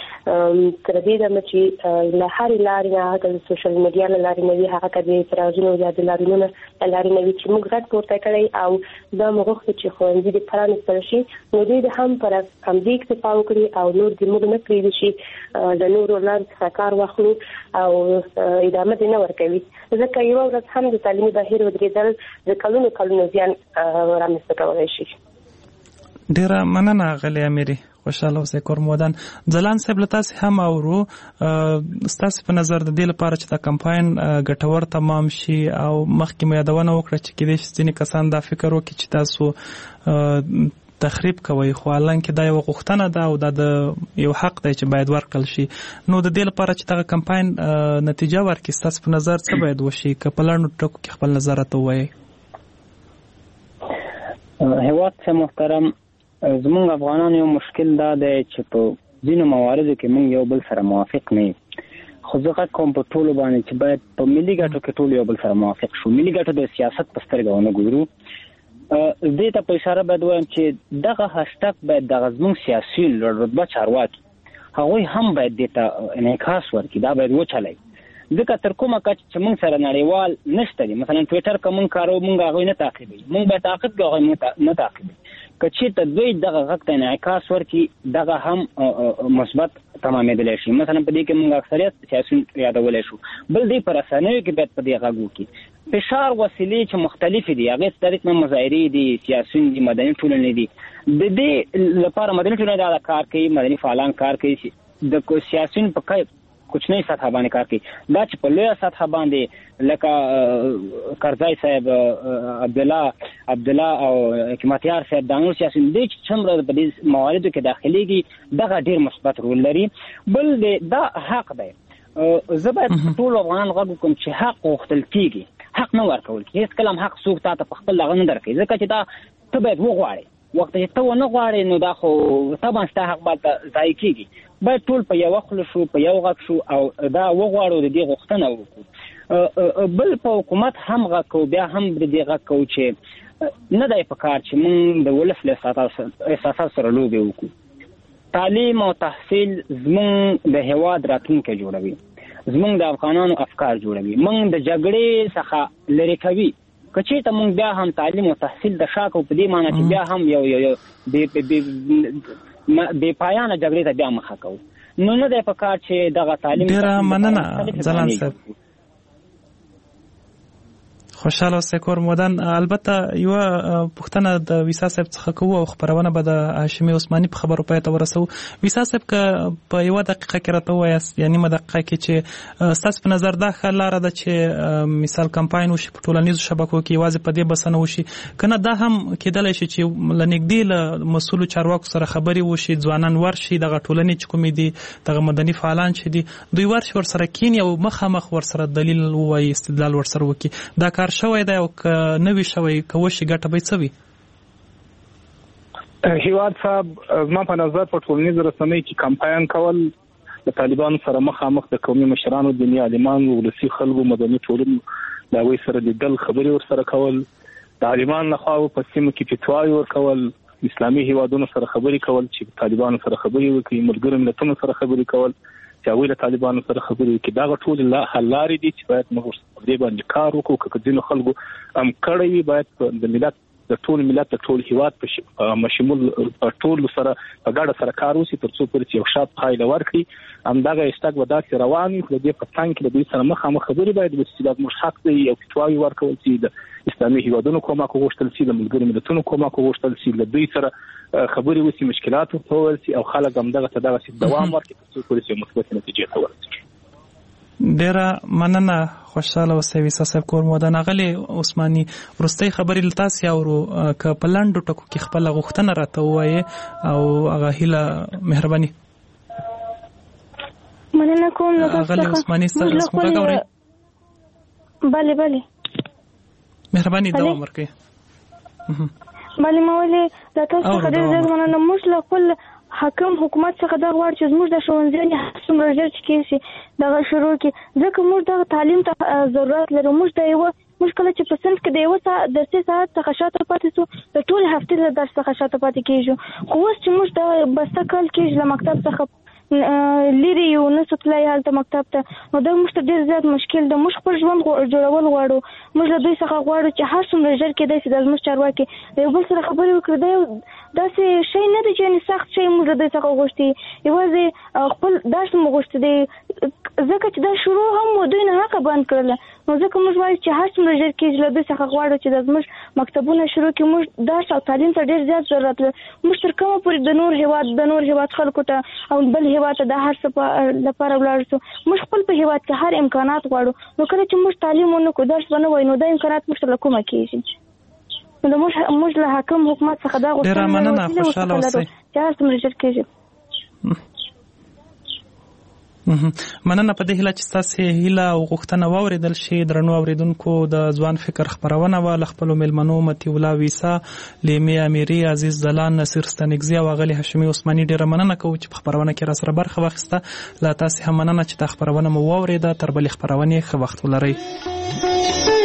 [SPEAKER 8] چې تر دې دمه چې له هرې لارې نه د سوشل میډیا له لارې نه وي، هغه که د اعتراضونو یا د لاریونونو له لارې نه وي چې موږ غږ پورته کړی او دا موږ غوښتو چې ښوونځي دې پرانیستل شي. نو دوی د هم پر همدې اکتفا وکړي او نور دې موږ نه پرېږدي چې د نورو لارو څخه کار واخلو او ادامه دې نه ورکوي. ځکه یوه ورځ هم د تعلیمي بهیر ودرېدل د کلونو زیان رامنځته کولی شي.
[SPEAKER 4] ډیره مننه غلې امیري، خوشاله اوسئ کورمودان. ځلان صاحب له تاسې هم اورو، ستاسې په نظر د دې لپاره چې دا کمپاین ګټور تمام شي او مخکې مو یادونه وکړه چې کېدای شي ځینې کسان دا فکر وکړي چې تاسو تخریب کوي، خو حالانکه دا یو غوښتنه ده او دا د یو حق دی چې باید ورکړل شي. نو د دې لپاره چې دغه کمپاین نتیجه ورکړي ستاسو په نظر څه باید وشي؟ که په لنډو ټکو کې خپل نظر راته ووایئ.
[SPEAKER 7] هیواد څخه محترم، زمونږ افغانان یو مشکل دا دی چې په ځینو مواردو کې موږ یو بل سره موافق نه یو. خو زه غږ کوم په ټولو باندې چې باید په ملي ګټو کې ټول یو بل سره موافق شو. ملي ګټو د سیاست په سترګه ونه ګورو. دې ته په اشاره باید وایم چې دغه هشتګ باید دغه زموږ سیاسي لوړ رتبه چارواکي هغوی هم باید دې ته انعکاس ورکړي، دا باید وچلوي. ځکه تر کومه کچ چې موږ سره نړیوال نشته دي، مثلا ټویټر که موږ کاروو موږ هغوی نه تعقیبوي، موږ باید تعقیب کړو هغوی نه تعقیبوي. که چېرته دوی دغه غږ ته انعکاس ورکړي دغه هم مثبت تمامېدلی شي. مثلا په دې کې موږ اکثریت سیاسیون یادولی شو. بل دی په رسنیو کې باید په دې غږ وکړي. فشار وسیلې چې مختلفې دي هغې ته طریق نه مظاهرې دي، سیاسیون دي، مدني ټولنې دي. د دې لپاره مدني ټولنې دا کار کوي، مدني فعالان کار کوي چې د سیاسیون په کوچنۍ سطح باندې کار کوي. دا چې په لویه سطح باندې لکه کرزی صاحب، عبدالله او حکمتیار صاحب، دا نور سیاسیون دی چې څومره په دې مواردو کې داخليږي دغه ډېر مثبت رول لري. بل دا حق دی. زه باید ټول افغانان غږ وکړم چې حق غوښتل کېږي، حق نه ورکول کېږي. هېڅکله هم حق څوک تا ته په خپل دغه نه درکوي، ځکه چې دا ته باید وغواړې. وخت چې ته ونه غواړې نو دا خو طبعا ستا حق به ضایع کېږي. باید ټول په یوه خوله شو، په یو غږ شو او دا وغواړو، د دې غوښتنه وکړو. بل په حکومت هم غږ کوو، بیا هم د دې غږ کوو چې نه دی پکار چې موږ د ولس له احساساتو سره لوبې وکړو. تعلیم او تحصیل زموږ د هېواد راتلونکی جوړوي، زموږ د افغانانو افکار جوړوي، موږ د جګړې څخه لرې کوي. که چېرته موږ بیا هم تعلیم او تحصیل د شا کوو، په دې معنی چې بیا هم یو بې پایانه جګړې ته بیا مخه کوو، نو نه دی پکار چې دغه تعلیم.
[SPEAKER 4] ډېره مننه ځلان صاحب. خوشحاله اوسئ کور مودان. البته یوه پوښتنه د ویسا صاحب څخه کوو او خپرونه به د هاشمي عثماني په خبرو پای ته ورسوو. ویسا صاحب که په یوه دقیقه کې راته ووایاست یا نیمه دقیقه کې چې ستاسو په نظر دا ښه لاره ده چې مثال کمپاین وشي په ټولنیزو شبکو کې، یوازې په دې بسنه وشي، که نه دا هم کېدلی شي چې له نږدې له مسؤلو چارواکو سره خبرې وشي، ځوانان ورشي، دغه ټولنې چې کومې دي، دغه مدني فعالان چې دي، دوی ورشي ورسره کیني او مخامخ ورسره دلیل ووایي، استدلال ورسره وکړي. دا کار شوی دی او که نه وي شوی، که وشي ګټه به یې څه وي؟
[SPEAKER 5] هیواد صاحب زما په نظر په ټولنیزو رسنیو کې کمپاین کول د طالبانو سره مخامخ د قومي مشرانو، دیني عالمانو، ولسي خلکو، مدني ټولنو د هغوی سره لیدل، خبرې ورسره کول، د عالمانو لخوا په سیمو کې فتواوې ورکول، اسلامي هیوادونو سره خبرې کول چې طالبانو سره خبرې وکړي، ملګرو ملتونو سره خبرې کول چې هغوی له طالبانو سره خبرې وکړي. دغه ټولې حل لارې دي چې باید موږ په دې باندې کار وکړو. که ځینو خلکو هم کړی وي، باید د ملت د ټول ملت د ټول هیواد په مشمول ټول سره په ګډه سره کار وشي تر څو پورې چې یو ښه پایله ورکړي. همدغه هشتګ به داسې روان وي. خو د دې په څنګ کې د دوی سره مخامخ خبرې باید وشي چې دا زموږ حق دی، او فتواوې ورکول شي، د اسلامي هیوادونو کومک وغوښتل شي، د ملګرو ملتونو کومک وغوښتل شي، له دوی سره خبرې وشي، مشکلات ورته وویل شي او خلک همدغه ته دغسې دوام ورکړي تر څو پورې چې یو مثبتې نتیجې ته ورسېږي.
[SPEAKER 4] ډېره مننه. خوشحاله اوسئ ویسا صاحب کور مودان. اغلې عثماني وروستۍ خبرې له تاسې اورو، که په لنډو ټکو کې خپله غوښتنه راته ووایې او هغه هیله مهرباني.
[SPEAKER 9] مننه کوم له تاسو څخه.
[SPEAKER 4] اغلې عثماني ستاسو غږ اورئ؟
[SPEAKER 9] بله بله،
[SPEAKER 4] مهرباني دوام ورکړئ.
[SPEAKER 9] بله ما ولې له تاسو څخه ډېر زیات مننه. موږ له خپل حاکم حکومت څخه دا غواړو چې زموږ د ښوونځیانې څومره ژر چې کېږي دغه شروع کړي، ځکه موږ دغه تعلیم ته ضرورت لرو. موږ کله چې په صنف کې د یوه درسي ساعت څخه شاته پاتې شو، د ټولې هفتې له درس څخه شاته پاتې کېږو. خو اوس چې موږ د بسته کال کېږي له مکتب څخه لري یو نسو تلای هلته مکتب ته، نو دا موږ ته ډېر زیات مشکل ده. موږ خپل ژوند جوړول غواړو. موږ له دوی څخه غواړو چې هر څومره ژر کېدای شي دا زموږ چارواکي د یو بل سره خبرې وکړي. دا یو داسې شی نه دی چې یعنې سخت شی موږ له دوی څخه غوښتي، یوازې خپل درس مو غوښتي دی، ځکه چې دا شروع هم دوی نه حقه بند کړله. نو ځکه موږ وایو چې هر څومره ژر کېږي له دوی څخه غواړو چې دا زموږ مکتبونه شروع کړي. موږ درس او تعلیم ته ډېر زیات ضرورت لرو. موږ تر کومه پورې د نور هېواد خلکو ته او بل هېواد ته د هر څه لپاره ولاړ شو. موږ خپل په هېواد کې هر امکانات غواړو. نو کله چې موږ تعلیم ونه کړو، درس به نه وایو، نو دا امکانات موږ ته له کومه کېږي؟ نو موږ له حاکم حکومت څخه دا غوښتنه چې هر څومره ژر کېږي.
[SPEAKER 4] مننه. په دې هیله چې ستاسې هیله او غوښتنه واورېدل شي. درنو اورېدونکو، د ځوان فکر خپرونه وه له خپلو میلمنو مطیع الله ویسا، لیمې امیري، عزیز ځلان، نصیر ستانکزي او اغلې هاشمي عثماني. ډېره مننه کوو چې په خپرونه کې راسره برخه واخیسته. له تاسې هم مننه چې دا خپرونه مو واورېده. تر بلې خپرونې ښه وخت ولرئ.